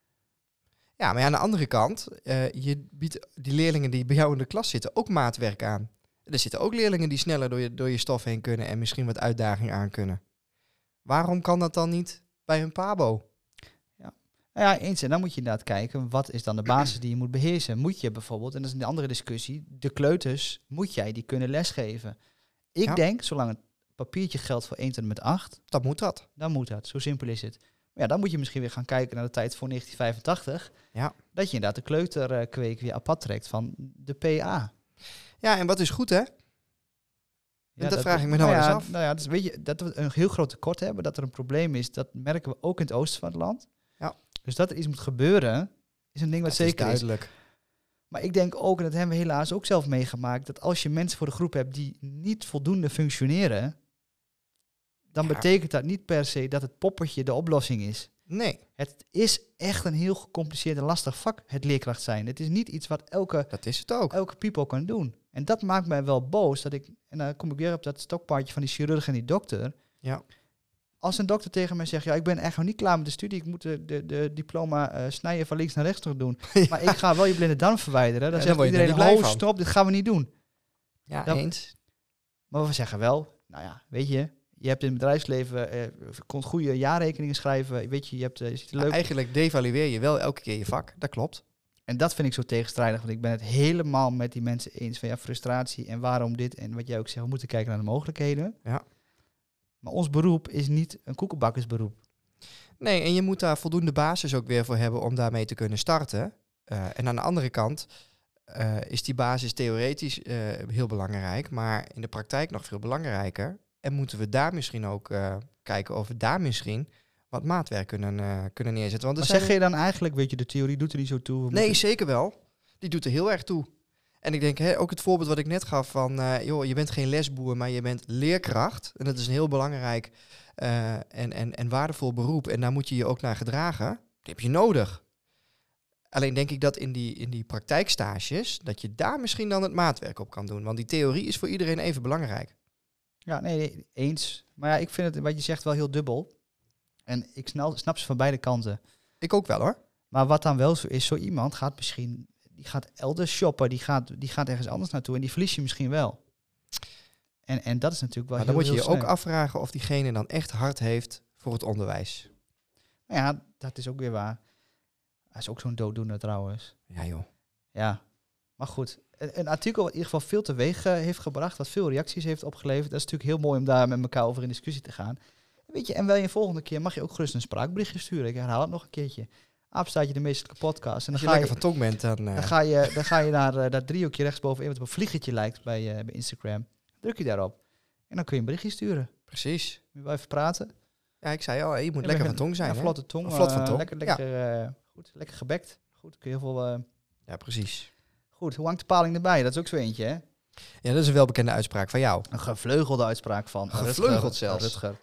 Ja, maar ja, aan de andere kant, uh, je biedt die leerlingen die bij jou in de klas zitten ook maatwerk aan. Er zitten ook leerlingen die sneller door je, door je stof heen kunnen en misschien wat uitdaging aan kunnen. Waarom kan dat dan niet bij een PABO? Nou ja, eens. En dan moet je inderdaad kijken, wat is dan de basis die je moet beheersen? Moet je bijvoorbeeld, en dat is een andere discussie, de kleuters, moet jij die kunnen lesgeven? Ik Ja. denk, zolang het papiertje geldt voor één tot en met acht, Dat moet dat. dan moet dat. Zo simpel is het. Maar ja, dan moet je misschien weer gaan kijken naar de tijd voor negentien vijfentachtig. Ja. Dat je inderdaad de kleuterkweek weer apart trekt van de P A. Ja, en wat is goed, hè? Ja, dat vraag ik me nou ja, wel eens af. Nou ja, dus weet je, dat we een heel groot tekort hebben, dat er een probleem is, dat merken we ook in het oosten van het land. Ja. Dus dat er iets moet gebeuren, is een ding wat Dat is zeker is. duidelijk. Maar ik denk ook, en dat hebben we helaas ook zelf meegemaakt, dat als je mensen voor de groep hebt die niet voldoende functioneren, dan Ja. betekent dat niet per se dat het poppetje de oplossing is. Nee, Het is echt een heel gecompliceerd en lastig vak, het leerkracht zijn. Het is niet iets wat elke, dat is het ook. elke people kan doen. En dat maakt mij wel boos, dat ik, en dan kom ik weer op dat stokpaardje van die chirurg en die dokter. Ja. Als een dokter tegen mij zegt, ja, ik ben echt nog niet klaar met de studie, ik moet de, de, de diploma uh, snijden van links naar rechts nog doen. Ja. Maar ik ga wel je blinde darm verwijderen. Dan Ja, zegt daar word je er iedereen, niet blij oh, van. stop, dit gaan we niet doen. Ja, Dat- eens. Maar we zeggen wel, nou ja, weet je, je hebt in het bedrijfsleven, eh, je kon goede jaarrekeningen schrijven, weet je, je hebt, uh, je ziet er Maar leuk. eigenlijk devalueer je wel elke keer je vak. Dat klopt. En dat vind ik zo tegenstrijdig, want ik ben het helemaal met die mensen eens van ja, frustratie en waarom dit en wat jij ook zegt, we moeten kijken naar de mogelijkheden. Ja. Maar ons beroep is niet een koekenbakkersberoep. Nee, en je moet daar voldoende basis ook weer voor hebben om daarmee te kunnen starten. Uh, en aan de andere kant, uh, is die basis theoretisch uh, heel belangrijk, maar in de praktijk nog veel belangrijker. En moeten we daar misschien ook uh, kijken of we daar misschien wat maatwerk kunnen, uh, kunnen neerzetten. Want maar zijn... zeg je dan eigenlijk, weet je, de theorie doet er niet zo toe? Nee, moeten... zeker wel. Die doet er heel erg toe. En ik denk, hè, ook het voorbeeld wat ik net gaf van, uh, joh, je bent geen lesboer, maar je bent leerkracht. En dat is een heel belangrijk uh, en, en, en waardevol beroep. En daar moet je je ook naar gedragen. Die heb je nodig. Alleen denk ik dat in die, in die praktijkstages, dat je daar misschien dan het maatwerk op kan doen. Want die theorie is voor iedereen even belangrijk. Ja, nee, nee, eens. Maar ja, ik vind het, wat je zegt, wel heel dubbel. En ik snap, snap ze van beide kanten. Ik ook wel hoor. Maar wat dan wel zo is, zo iemand gaat misschien, die gaat elders shoppen, die gaat, die gaat ergens anders naartoe en die verlies je misschien wel. En, en dat is natuurlijk wel maar heel, dan moet je heel je ook sneu. afvragen of diegene dan echt hart heeft voor het onderwijs. Nou ja, dat is ook weer waar. Hij is ook zo'n dooddoener trouwens. Ja joh. Ja, maar goed. Een, een artikel wat in ieder geval veel teweeg uh, heeft gebracht, wat veel reacties heeft opgeleverd. Dat is natuurlijk heel mooi om daar met elkaar over in discussie te gaan. Weet je, en wel je volgende keer mag je ook gerust een spraakberichtje sturen. Ik herhaal het nog een keertje. Apenstaartje de meestelijke podcast. En Als dan je ga lekker je, van tong bent, dan... Uh... dan ga je, dan ga je naar uh, dat driehoekje rechtsbovenin, wat op een vliegetje lijkt bij, uh, bij Instagram. Druk je daarop. En dan kun je een berichtje sturen. Precies. Moet je wel even praten. Ja, ik zei al, je moet Ja, lekker met van tong zijn. Een hè? vlotte tong. Een vlot van uh, tong. Lekker, lekker, uh, goed, lekker gebekt. Goed, kun je heel veel... Uh... Ja, precies. Goed, hoe hangt de paling erbij? Dat is ook zo eentje, hè? Ja, dat is een welbekende uitspraak van jou. Een gevleugelde uitspraak van Gevleugeld Rutger, zelfs. Rutger.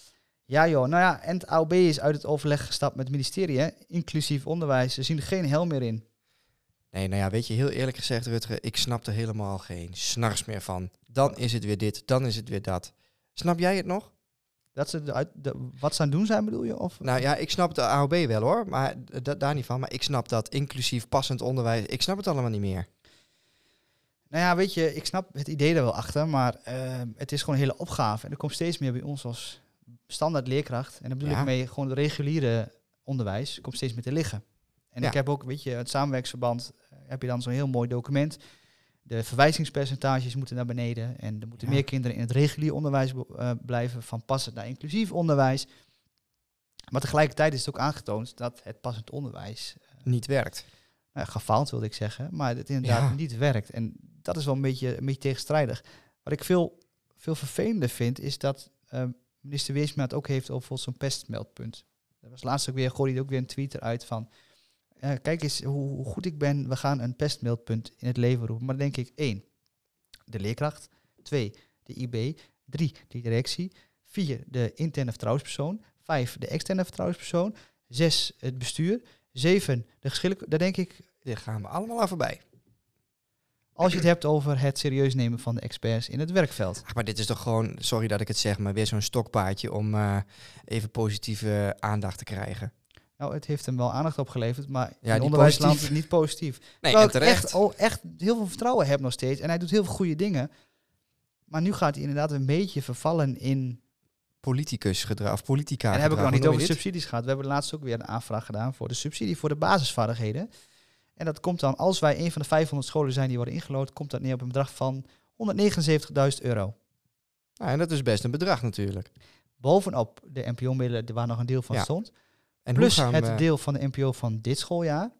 Ja joh, nou ja, en het A O B is uit het overleg gestapt met het ministerie, hè? Inclusief onderwijs. Ze zien er geen hel meer in. Nee, nou ja, weet je, heel eerlijk gezegd, Rutger, ik snap er helemaal geen snars meer van. Dan is het weer dit, dan is het weer dat. Snap jij het nog? Dat ze de, uit, de, wat ze aan het doen zijn, bedoel je? Of? Nou ja, ik snap de A O B wel hoor, maar d- daar niet van. Maar ik snap dat inclusief passend onderwijs, ik snap het allemaal niet meer. Nou ja, weet je, ik snap het idee er wel achter, maar uh, het is gewoon een hele opgave. En er komt steeds meer bij ons als standaard leerkracht. En dan bedoel Ja. ik mee, gewoon het reguliere onderwijs komt steeds meer te liggen. En Ja. ik heb ook, weet je, het samenwerksverband, uh, heb je dan zo'n heel mooi document. De verwijzingspercentages moeten naar beneden. En er moeten Ja. meer kinderen in het regulier onderwijs uh, blijven, van passend naar inclusief onderwijs. Maar tegelijkertijd is het ook aangetoond dat het passend onderwijs Niet werkt. nou, gefaald wilde ik zeggen, maar het inderdaad Ja. niet werkt. En dat is wel een beetje, een beetje tegenstrijdig. Wat ik veel, veel vervelender vind, is dat uh, minister Wiersma het ook heeft over bijvoorbeeld zo'n pestmeldpunt. Er was laatst ook weer, gooide hij ook weer een tweet eruit van, uh, kijk eens hoe, hoe goed ik ben, we gaan een pestmeldpunt in het leven roepen. Maar dan denk ik, één, de leerkracht, twee, de I B, drie, de directie, vier, de interne vertrouwenspersoon, vijf, de externe vertrouwenspersoon, zes, het bestuur, zeven, de geschillen, daar denk ik, Dit gaan we allemaal aan voorbij. als je het hebt over het serieus nemen van de experts in het werkveld. Ach, maar dit is toch gewoon, sorry dat ik het zeg, maar weer zo'n stokpaardje om uh, even positieve aandacht te krijgen. Nou, het heeft hem wel aandacht opgeleverd, maar Ja, in niet onderwijsland positief. niet positief. Nee, Terwijl en ik terecht. echt, oh, echt heel veel vertrouwen heb nog steeds. En hij doet heel veel goede dingen. Maar nu gaat hij inderdaad een beetje vervallen in... Politicus gedrag, of politica En dan heb ik gedrag, nog niet hoe over noem je dit? subsidies gehad. We hebben laatst ook weer een aanvraag gedaan voor de subsidie voor de basisvaardigheden. En dat komt dan, als wij een van de vijfhonderd scholen zijn die worden ingelood, komt dat neer op een bedrag van honderdnegenenzeventigduizend euro. Nou, en dat is best een bedrag natuurlijk. Bovenop de N P O-middelen waar nog een deel van Ja. stond. En Plus hoe gaan het we, deel van de N P O van dit schooljaar.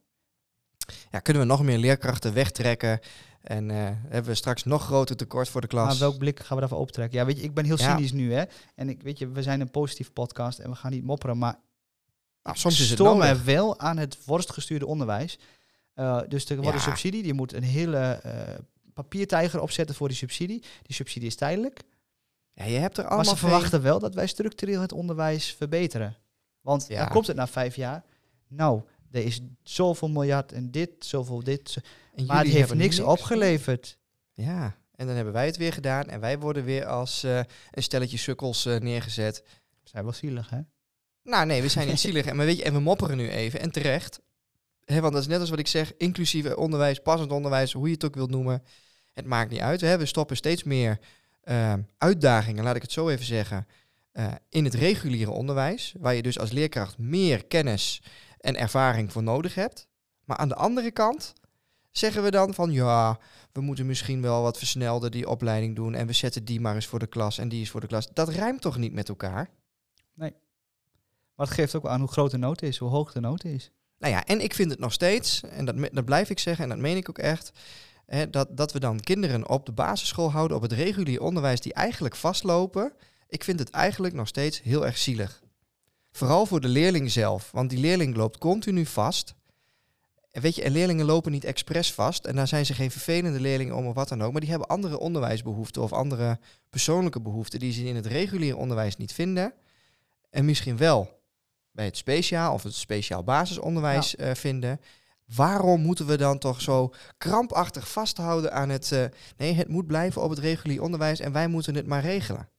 ja, kunnen we nog meer leerkrachten wegtrekken en uh, hebben we straks nog groter tekort voor de klas? Maar welk blik gaan we daarvoor optrekken? Ja, weet je, ik ben heel Ja. cynisch nu, hè. En ik weet je, we zijn een positieve podcast en we gaan niet mopperen, maar Nou, soms is het stoor nodig. mij wel aan het worstgestuurde onderwijs. Uh, dus er wordt Ja. een subsidie, je moet een hele uh, papiertijger opzetten voor die subsidie. Die subsidie is tijdelijk. Ja, je hebt er Maar allemaal ze verwachten wel dat wij structureel het onderwijs verbeteren. Want Ja. dan komt het na vijf jaar. Nou, er is zoveel miljard en dit, zoveel dit. zo- En Maar het jullie heeft hebben niks opgeleverd. Ja, en dan hebben wij het weer gedaan en wij worden weer als uh, een stelletje sukkels uh, neergezet. We zijn wel zielig, hè? Nou nee, we zijn niet zielig. En, maar weet je, en we mopperen nu even, en terecht. He, want dat is net als wat ik zeg, inclusief onderwijs, passend onderwijs, hoe je het ook wilt noemen. Het maakt niet uit. Hè. We stoppen steeds meer uh, uitdagingen, laat ik het zo even zeggen, uh, in het reguliere onderwijs. Waar je dus als leerkracht meer kennis en ervaring voor nodig hebt. Maar aan de andere kant zeggen we dan van ja, we moeten misschien wel wat versnelder die opleiding doen. En we zetten die maar eens voor de klas en die is voor de klas. Dat rijmt toch niet met elkaar? Maar het geeft ook wel aan hoe groot de nood is, hoe hoog de nood is. Nou ja, en ik vind het nog steeds, en dat, me- dat blijf ik zeggen en dat meen ik ook echt, hè, dat, dat we dan kinderen op de basisschool houden, op het regulier onderwijs, die eigenlijk vastlopen. Ik vind het eigenlijk nog steeds heel erg zielig. Vooral voor de leerling zelf, want die leerling loopt continu vast. En weet je, en leerlingen lopen niet expres vast. En daar zijn ze geen vervelende leerlingen om of wat dan ook. Maar die hebben andere onderwijsbehoeften of andere persoonlijke behoeften die ze in het regulier onderwijs niet vinden. En misschien wel bij het speciaal of het speciaal basisonderwijs ja. uh, vinden. Waarom moeten we dan toch zo krampachtig vasthouden aan het... Uh, nee, het moet blijven op het regulier onderwijs en wij moeten het maar regelen.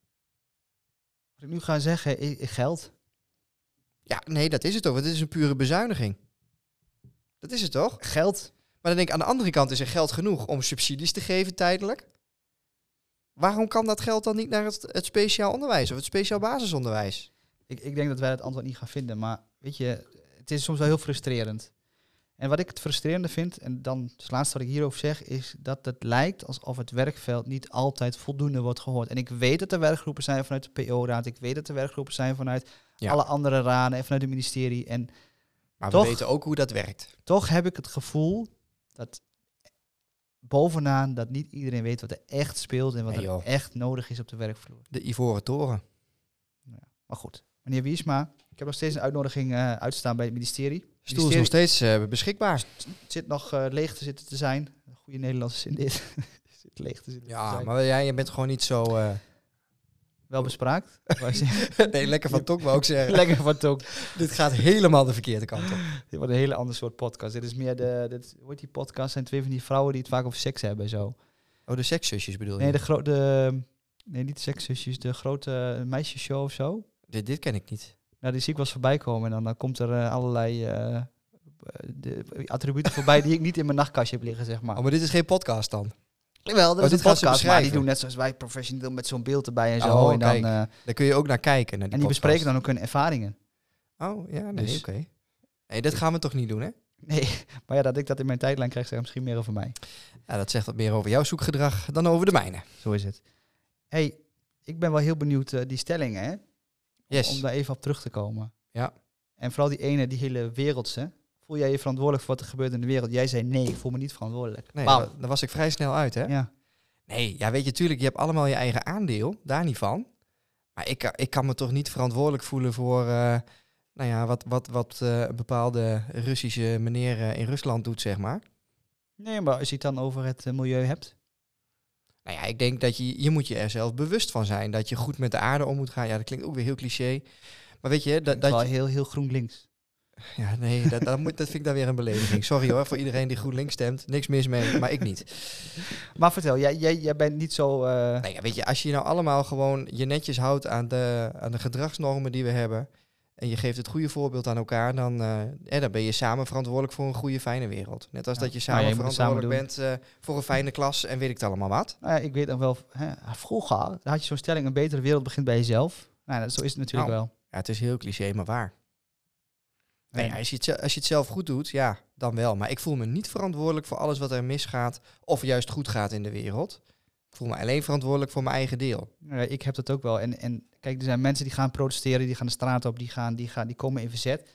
Wat ik nu ga zeggen, i- geld. Ja, nee, dat is het toch. Het is een pure bezuiniging. Dat is het toch? Geld. Maar dan denk ik, aan de andere kant is er geld genoeg om subsidies te geven tijdelijk. Waarom kan dat geld dan niet naar het, het speciaal onderwijs of het speciaal basisonderwijs? Ik, ik denk dat wij het antwoord niet gaan vinden, maar weet je, het is soms wel heel frustrerend. En wat ik het frustrerende vind, en dan het laatste wat ik hierover zeg, is dat het lijkt alsof het werkveld niet altijd voldoende wordt gehoord. En ik weet dat er werkgroepen zijn vanuit de P O-raad, ik weet dat er werkgroepen zijn vanuit ja. alle andere raden en vanuit het ministerie. En maar toch, we weten ook hoe dat werkt. Toch heb ik het gevoel dat bovenaan dat niet iedereen weet wat er echt speelt en wat nee, er joh. echt nodig is op de werkvloer. De Ivoren Toren. Ja, maar goed, meneer Wiersma, ik heb nog steeds een uitnodiging uh, uitstaan bij het ministerie. Stoel is nog steeds uh, beschikbaar. Het zit nog uh, leeg te zitten te zijn. Een goede Nederlandse zin dit. zit leeg te zitten ja, te zijn. maar jij je bent gewoon niet zo... Uh... Wel bespraakt. nee, lekker van tong wou ik zeggen. Lekker van tong. Dit gaat helemaal de verkeerde kant op. Dit wordt een hele ander soort podcast. Dit is meer de... Dit, hoe heet die podcast? Zijn twee van die vrouwen die het vaak over seks hebben en zo. Oh, de sekszusjes bedoel je? Nee, de grote... Nee, niet de sekszusjes. De grote meisjesshow of zo. Dit, dit ken ik niet. Nou, die zie ik wel eens voorbij komen. En dan, dan komt er uh, allerlei uh, de attributen voorbij die ik niet in mijn nachtkastje heb liggen, zeg maar. Oh, maar dit is geen podcast dan? Wel, dat oh, is een podcast, maar die doen net zoals wij professioneel met zo'n beeld erbij en zo. Oh, en dan, kijk, uh, daar kun je ook naar kijken. Naar die en die podcast. bespreken dan ook hun ervaringen. Oh, ja, nee, dus, oké. Okay. Nee, dat gaan we toch niet doen, hè? Nee, maar ja, dat ik dat in mijn tijdlijn krijg, zegt misschien meer over mij. Ja, dat zegt wat meer over jouw zoekgedrag dan over de mijne. Zo is het. Hey, ik ben wel heel benieuwd, uh, die stellingen, hè? Yes. Om daar even op terug te komen. Ja. En vooral die ene, die hele wereldse. Voel jij je verantwoordelijk voor wat er gebeurt in de wereld? Jij zei nee, ik voel me niet verantwoordelijk. Nee, daar, daar was ik vrij snel uit, hè? Ja. Nee, ja, weet je, tuurlijk, je hebt allemaal je eigen aandeel, daar niet van. Maar ik, ik kan me toch niet verantwoordelijk voelen voor, uh, nou ja, wat, wat, wat uh, een bepaalde Russische meneer uh, in Rusland doet, zeg maar. Nee, maar als je het dan over het uh, milieu hebt? Nou ja, ik denk dat je, je moet je er zelf bewust van zijn, dat je goed met de aarde om moet gaan. Ja, dat klinkt ook weer heel cliché. Maar weet je, dat, dat wel je... heel, heel GroenLinks. Ja, nee, dat, dat, moet, dat vind ik dan weer een belediging. Sorry hoor, voor iedereen die GroenLinks stemt. Niks mis mee, maar ik niet. Maar vertel, jij, jij, jij bent niet zo... Uh... Nee, weet je, als je nou allemaal gewoon je netjes houdt aan de, aan de gedragsnormen die we hebben... en je geeft het goede voorbeeld aan elkaar... dan, uh, eh, dan ben je samen verantwoordelijk voor een goede, fijne wereld. Net als ja. dat je samen nou, ja, je verantwoordelijk samen bent uh, voor een fijne klas... en weet ik het allemaal wat. Nou ja, ik weet nog wel... Hè, vroeger had je zo'n stelling... een betere wereld begint bij jezelf. Nou, zo is het natuurlijk nou, wel. Ja, het is heel cliché, maar waar. Nee, als je, het, als je het zelf goed doet, ja, dan wel. Maar ik voel me niet verantwoordelijk voor alles wat er misgaat... of juist goed gaat in de wereld. Ik voel me alleen verantwoordelijk voor mijn eigen deel. Ja, ik heb dat ook wel. En, en kijk, er zijn mensen die gaan protesteren... die gaan de straat op, die, gaan, die, gaan, die komen in verzet.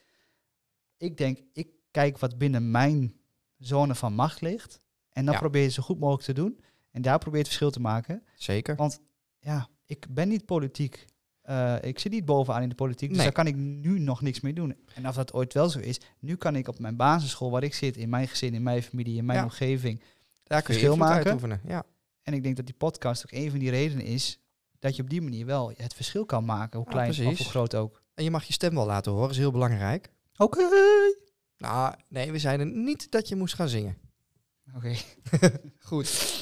Ik denk, ik kijk wat binnen mijn zone van macht ligt... en dan ja. probeer je het zo goed mogelijk te doen... en daar probeer je het verschil te maken. Zeker. Want ja, ik ben niet politiek... Uh, ik zit niet bovenaan in de politiek, dus nee. daar kan ik nu nog niks mee doen. En als dat ooit wel zo is, nu kan ik op mijn basisschool waar ik zit, in mijn gezin, in mijn familie, in mijn ja. omgeving, daar kun je verschil maken. Uitoefenen. Ja. En ik denk dat die podcast ook een van die redenen is dat je op die manier wel het verschil kan maken, hoe klein ja, of hoe groot ook. En je mag je stem wel laten horen, is heel belangrijk. Oké. Okay. Nou, nee, we zeiden niet dat je moest gaan zingen. Oké. Okay. Goed.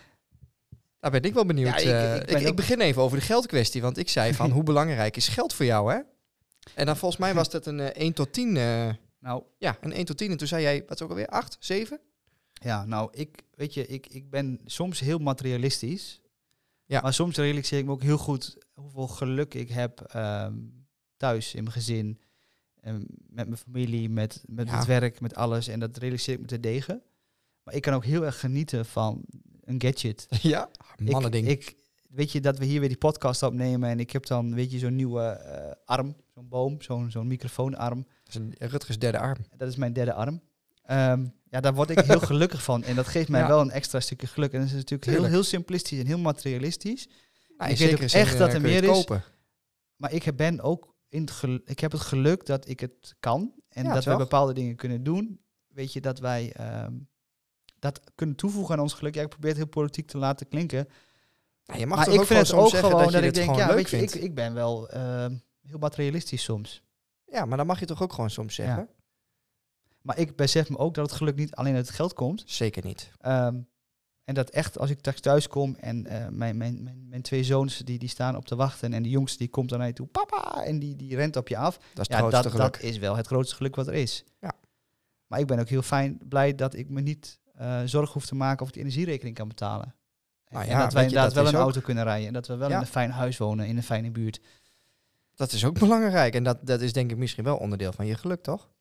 Daar ben ik wel benieuwd. Ja, ik, ik, ik, ik begin even over de geldkwestie, want ik zei van hoe belangrijk is geld voor jou, hè? En dan volgens mij was dat een uh, één tot tien. Uh, nou, ja, een één tot tien. En toen zei jij, wat is ook alweer, acht, zeven? Ja, nou, ik, weet je, ik, ik ben soms heel materialistisch. Ja. Maar soms realiseer ik me ook heel goed hoeveel geluk ik heb um, thuis, in mijn gezin, um, met mijn familie, met, met ja. het werk, met alles. En dat realiseer ik me te degen. Maar ik kan ook heel erg genieten van een gadget. Ja, mannending. Ik, ik, weet je, dat we hier weer die podcast opnemen en ik heb dan, weet je, zo'n nieuwe uh, arm, zo'n boom, zo'n zo'n microfoonarm. is een Rutgers derde arm. Dat is mijn derde arm. Um, ja, daar word ik heel gelukkig van. En dat geeft mij Ja. wel een extra stukje geluk. En dat is natuurlijk heel, Tuurlijk. heel simplistisch en heel materialistisch. Nou, ik in weet ook zekere zin, echt dat eh, er kun je meer het is. kopen. Maar ik heb ben ook in het gel- ik heb het geluk dat ik het kan. En Ja, dat wij toch? bepaalde dingen kunnen doen. Weet je, dat wij um, dat kunnen toevoegen aan ons geluk. Ja, ik probeer het heel politiek te laten klinken. Nou, je mag Maar toch ik ook vind het gewoon ook soms zeggen gewoon dat, dat, je ik dit denk, gewoon ja, leuk weet je, ik, vindt. ik ben wel uh, heel materialistisch soms. Ja, maar dan mag je toch ook gewoon soms zeggen? Ja. Maar ik besef me ook dat het geluk niet alleen uit het geld komt. Zeker niet. Um, en dat echt, als ik straks thuis kom en uh, mijn, mijn, mijn, mijn twee zoons die, die staan op te wachten en de jongste die komt naar mij toe, papa, en die, die rent op je af. Dat is het Ja, grootste dat, geluk. dat is wel het grootste geluk wat er is. Ja. Maar ik ben ook heel fijn blij dat ik me niet uh, zorgen hoef te maken of ik de energierekening kan betalen. Nou en ja, dat wij weet je, inderdaad dat wel is een ook- auto kunnen rijden. En dat we wel Ja. in een fijn huis wonen, in een fijne buurt. Dat is ook belangrijk. En dat, dat is denk ik misschien wel onderdeel van je geluk, toch?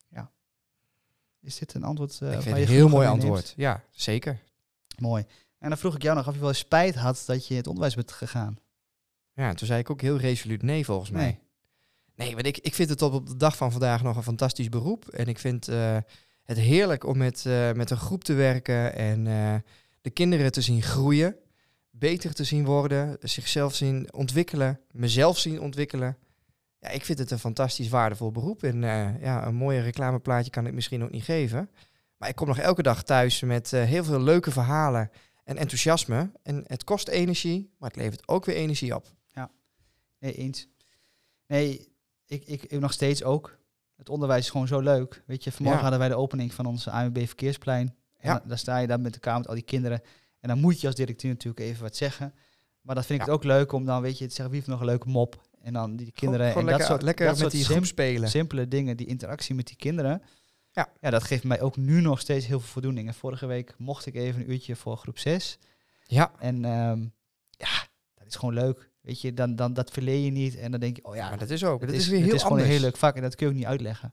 Is dit een antwoord? Uh, ik waar vind je het een heel genoegen mooi mee neemt? antwoord. Ja, zeker. Mooi. En dan vroeg ik jou nog of je wel eens spijt had dat je in het onderwijs bent gegaan. Ja, toen zei ik ook heel resoluut nee, volgens mij. Nee. Nee, want ik, ik vind het tot op de dag van vandaag nog een fantastisch beroep. En ik vind uh, het heerlijk om met, uh, met een groep te werken en uh, de kinderen te zien groeien. Beter te zien worden, zichzelf zien ontwikkelen, mezelf zien ontwikkelen. Ja, ik vind het een fantastisch waardevol beroep. En uh, ja, een mooie reclameplaatje kan ik misschien ook niet geven. Maar ik kom nog elke dag thuis met uh, heel veel leuke verhalen en enthousiasme. En het kost energie, maar het levert ook weer energie op. Nee, eens. Nee, ik, ik, ik nog steeds ook. Het onderwijs is gewoon zo leuk. Weet je, vanmorgen Ja. hadden wij de opening van onze A M B Verkeersplein. En Ja. dan, dan sta je daar met de kamer met al die kinderen. En dan moet je als directeur natuurlijk even wat zeggen. Maar dan vind ik Ja. het ook leuk om dan, weet je, te zeggen, wie heeft nog een leuke mop? En dan die kinderen Gewoon, gewoon en lekker, dat soort, lekker dat met soort die sim- groep spelen. simpele dingen, die interactie met die kinderen. Ja. Ja, dat geeft mij ook nu nog steeds heel veel voldoening. En vorige week mocht ik even een uurtje voor groep zes. Ja, En um, ja, dat is gewoon leuk. Weet je, dan, dan dat verleer je niet. En dan denk je, oh ja, maar dat is ook. het Dat is, is weer het heel is gewoon anders. een heel leuk vak. En dat kun je ook niet uitleggen.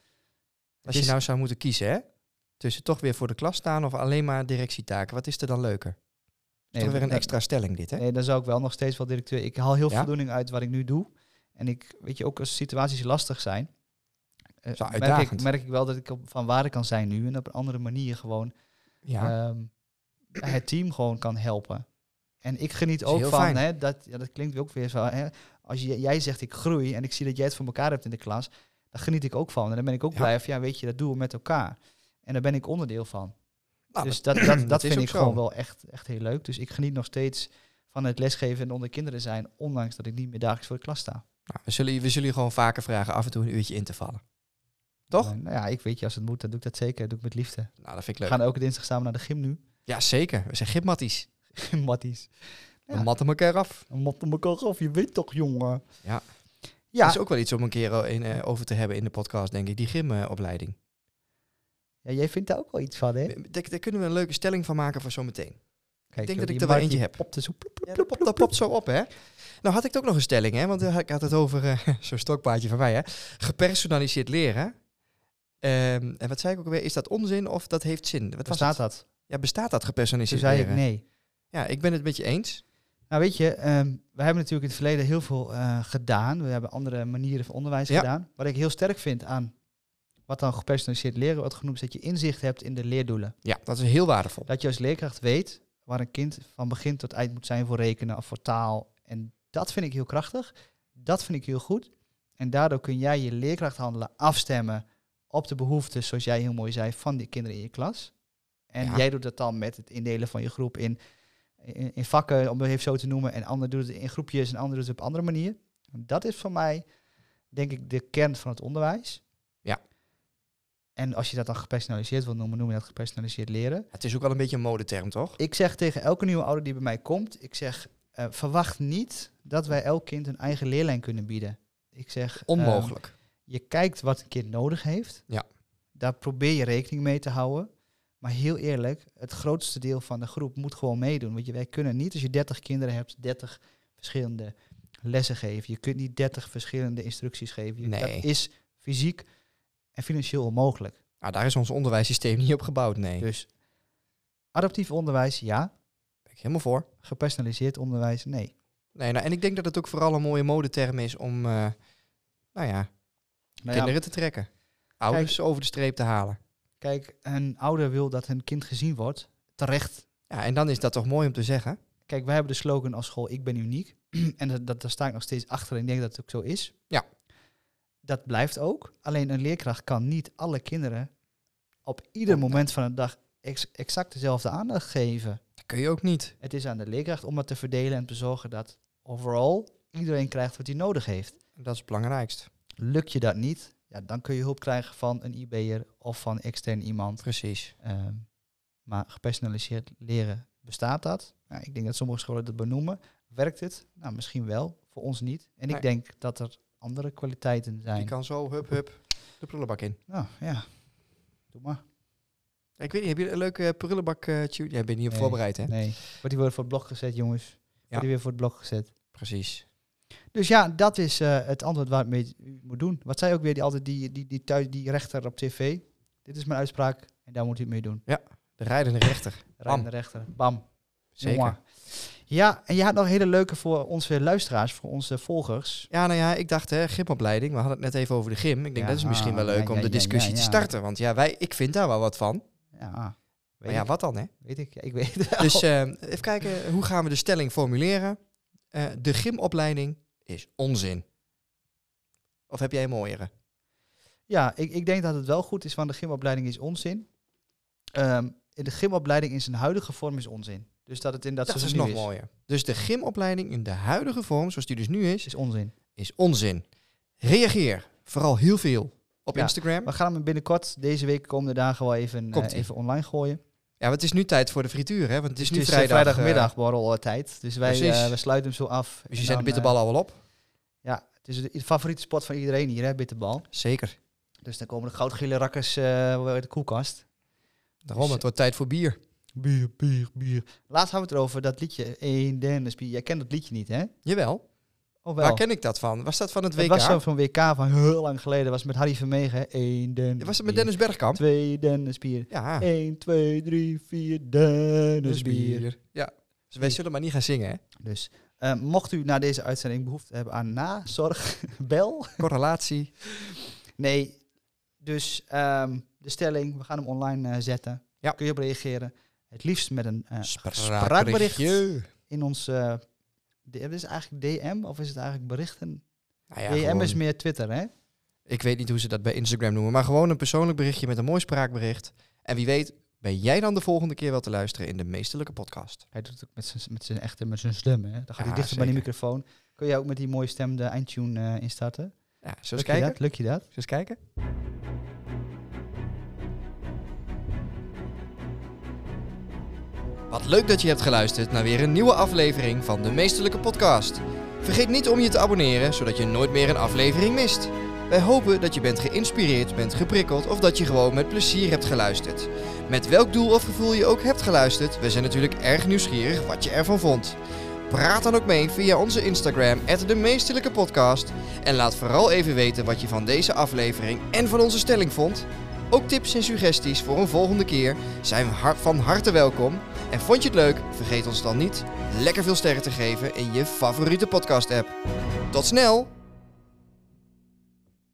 Als Het je is- nou zou moeten kiezen, hè? Tussen toch weer voor de klas staan of alleen maar directietaken. Wat is er dan leuker? Is toch weer een dat- extra stelling dit, hè? Nee, dan zou ik wel nog steeds wel directeur. Ik haal heel veel Ja? voldoening uit wat ik nu doe. En ik, weet je, ook als situaties lastig zijn, eh, Zo merk, ik, uitdagend. merk ik wel dat ik op, van waarde kan zijn nu. En op een andere manier gewoon Ja, ehm, het team gewoon kan helpen. En ik geniet is ook heel van, fijn. hè, dat, ja, dat klinkt ook weer zo, hè, als je, jij zegt ik groei en ik zie dat jij het voor elkaar hebt in de klas, daar geniet ik ook van. En dan ben ik ook Ja. blij van, ja, weet je, dat doen we met elkaar. En daar ben ik onderdeel van. nou, dus dat, dat, dat, dat, dat is vind ook ik zo. gewoon wel echt, echt heel leuk. Dus ik geniet nog steeds van het lesgeven en onder kinderen zijn, ondanks dat ik niet meer dagelijks voor de klas sta. nou, we, zullen, we zullen je gewoon vaker vragen af en toe een uurtje in te vallen. Toch? Eh, nou ja, ik weet je, als het moet, dan doe ik dat zeker. Dat doe ik met liefde. Nou, dat vind ik We leuk. gaan elke dinsdag samen naar de gym nu. Ja, zeker. We zijn gipmatties. Matties. We Ja. matten elkaar af. Dan motten elkaar af, je weet toch, jongen. Ja. Ja, Dat is ook wel iets om een keer in, uh, over te hebben in de podcast, denk ik. Die gymopleiding. ja, jij vindt daar ook wel iets van, hè? Daar, daar kunnen we een leuke stelling van maken voor zometeen. Kijk, denk joh, dat ik die er wel Mark, eentje die heb. popt er zo plop, plop, Ja, plop, dat, popt, dat popt zo op, hè? Nou had ik ook nog een stelling, hè? Want uh, ik had het over uh, zo'n stokpaardje van mij, hè? Gepersonaliseerd leren. Um, en wat zei ik ook alweer? Is dat onzin of dat heeft zin? Wat Bestaat was het? dat? Ja, bestaat dat Toen gepersonaliseerd zei ik leren? nee. Ja, ik ben het met je eens. Nou weet je, um, we hebben natuurlijk in het verleden heel veel uh, gedaan. We hebben andere manieren van onderwijs Ja. gedaan. Wat ik heel sterk vind aan wat dan gepersonaliseerd leren wordt genoemd, is dat je inzicht hebt in de leerdoelen. Ja, dat is heel waardevol. Dat je als leerkracht weet waar een kind van begin tot eind moet zijn voor rekenen of voor taal. En dat vind ik heel krachtig. Dat vind ik heel goed. En daardoor kun jij je leerkrachthandelen afstemmen op de behoeften, zoals jij heel mooi zei, van die kinderen in je klas. En Ja. jij doet dat dan met het indelen van je groep in, in, in vakken, om het even zo te noemen. En ander doet het in groepjes en ander doet het op een andere manier. Dat is voor mij, denk ik, de kern van het onderwijs. Ja. En als je dat dan gepersonaliseerd wil noemen, noem je dat gepersonaliseerd leren. Het is ook wel een beetje een modeterm, toch? Ik zeg tegen elke nieuwe ouder die bij mij komt, ik zeg, uh, verwacht niet dat wij elk kind een eigen leerlijn kunnen bieden. Ik zeg, Onmogelijk. Um, je kijkt wat een kind nodig heeft. Ja. Daar probeer je rekening mee te houden. Maar heel eerlijk, het grootste deel van de groep moet gewoon meedoen. Want je, wij kunnen niet, als je dertig kinderen hebt, dertig verschillende lessen geven. Je kunt niet dertig verschillende instructies geven. Je- Nee. Dat is fysiek en financieel onmogelijk. Nou, daar is ons onderwijssysteem niet op gebouwd, nee. Dus adaptief onderwijs, ja. Ben ik helemaal voor. Gepersonaliseerd onderwijs, nee. Nee, nou, en ik denk dat het ook vooral een mooie modeterm is om, uh, nou ja, Nou ja, kinderen te trekken. ouders Kijk, over de streep te halen. Kijk, een ouder wil dat hun kind gezien wordt. Terecht. Ja, en dan is dat toch mooi om te zeggen? Kijk, wij hebben de slogan als school, ik ben uniek. en dat, dat, daar sta ik nog steeds achter en ik denk dat het ook zo is. Ja. Dat blijft ook. Alleen een leerkracht kan niet alle kinderen op ieder Oh, moment van de dag ex- exact dezelfde aandacht geven. Dat kun je ook niet. Het is aan de leerkracht om dat te verdelen en te zorgen dat overal iedereen krijgt wat hij nodig heeft. Dat is het belangrijkst. Lukt je dat niet, ja, dan kun je hulp krijgen van een I B'er of van extern iemand. Precies. Um, maar gepersonaliseerd leren, bestaat dat? Nou, ik denk dat sommige scholen dat benoemen. Werkt het? Nou, misschien wel. Voor ons niet. En Nee. ik denk dat er andere kwaliteiten zijn. Je kan zo, hup, hup, de prullenbak in. Nou, ja. Doe maar. Ik weet niet, heb je een leuke prullenbak uh, tune? Jij bent niet op Nee. voorbereid, hè? Nee. Wordt die weer voor het blog gezet, jongens. Wordt Ja. die weer voor het blog gezet. Precies. Dus ja, dat is uh, het antwoord waar het mee u moet doen. Wat zei ook weer die, altijd die, die, die, thuis, die rechter op tv? Dit is mijn uitspraak en daar moet u het mee doen. De rijdende rechter. Rijdende rechter. Bam. Zeker. Jongen. Ja, en je had nog een hele leuke voor onze luisteraars, voor onze volgers. Ja, nou ja, ik dacht, hè, gymopleiding. We hadden het net even over de gym. Ik denk, Ja, dat is misschien wel ja, leuk ja, om de ja, discussie ja, te ja. starten. Want ja, wij, ik vind daar wel wat van. Ja, Maar weet, ja, ik, wat dan, hè? weet ik. Ja, ik weet het wel. Dus eh, even kijken, hoe gaan we de stelling formuleren? Uh, de gymopleiding is onzin. Of heb jij een mooiere? Ja, ik, ik denk dat het wel goed is, want de gymopleiding is onzin. Um, de gymopleiding in zijn huidige vorm is onzin. Dus dat het in dat, Dat zoals is het nu nog mooier. Dus de gymopleiding in de huidige vorm, zoals die dus nu is, is onzin. is onzin. Reageer vooral heel veel op Ja, Instagram. We gaan hem binnenkort, deze week, komende dagen wel even, uh, Komt-ie. even online gooien. Ja, want het is nu tijd voor de frituur, hè? Want het is Het nu is uh, vrijdag. vrijdagmiddagborrel uh, tijd. Dus wij precies. uh, we sluiten hem zo af. Dus En je zet de dan, bitterballen al wel op? uh, ja, het is de favoriete spot van iedereen hier, hè, bitterbal. Zeker. Dus dan komen de goudgele rakkers uh, uit de koelkast. Daarom, Dus, het wordt tijd voor bier. Bier, bier, bier. Laatst hadden we het erover, dat liedje, Eén Dennisbier. Jij kent dat liedje niet, hè? Jawel. Of wel? Waar ken ik dat van? Was dat van het W Het K? was zo van W K van heel lang geleden. Was met Harry Vermegen. Eén Dennisbier. Was het met Dennis Bergkamp? Twee Dennisbier. Ja. Eén, twee, drie, vier Dennisbier. Ja. Dus wij zullen maar niet gaan zingen, hè? Dus uh, mocht u na deze uitzending behoefte hebben aan nazorg, bel. Correlatie. Nee, dus um, de stelling, we gaan hem online uh, zetten. Ja. Kun je op reageren. Het liefst met een uh, Spraakberichtje. spraakbericht in ons... Uh, d- is het eigenlijk D M of is het eigenlijk berichten? Nou ja, D M gewoon- is meer Twitter, hè? Ik weet niet hoe ze dat bij Instagram noemen, maar gewoon een persoonlijk berichtje met een mooi spraakbericht. En wie weet, ben jij dan de volgende keer wel te luisteren in de meesterlijke podcast. Hij doet het ook met zijn, met zijn echte, met zijn stem, hè? Dan gaat hij Ja, dichter bij die zeker. microfoon. Kun jij ook met die mooie stem de eindtune uh, instarten? Ja, zullen we eens Lukt je kijken? dat? Lukt je dat? Zullen we eens kijken? Wat leuk dat je hebt geluisterd naar weer een nieuwe aflevering van de Meesterlijke Podcast. Vergeet niet om je te abonneren, zodat je nooit meer een aflevering mist. Wij hopen dat je bent geïnspireerd, bent geprikkeld of dat je gewoon met plezier hebt geluisterd. Met welk doel of gevoel je ook hebt geluisterd, we zijn natuurlijk erg nieuwsgierig wat je ervan vond. Praat dan ook mee via onze Instagram, at de Meesterlijke Podcast. En laat vooral even weten wat je van deze aflevering en van onze stelling vond. Ook tips en suggesties voor een volgende keer zijn har- van harte welkom. En vond je het leuk? Vergeet ons dan niet lekker veel sterren te geven in je favoriete podcast app. Tot snel!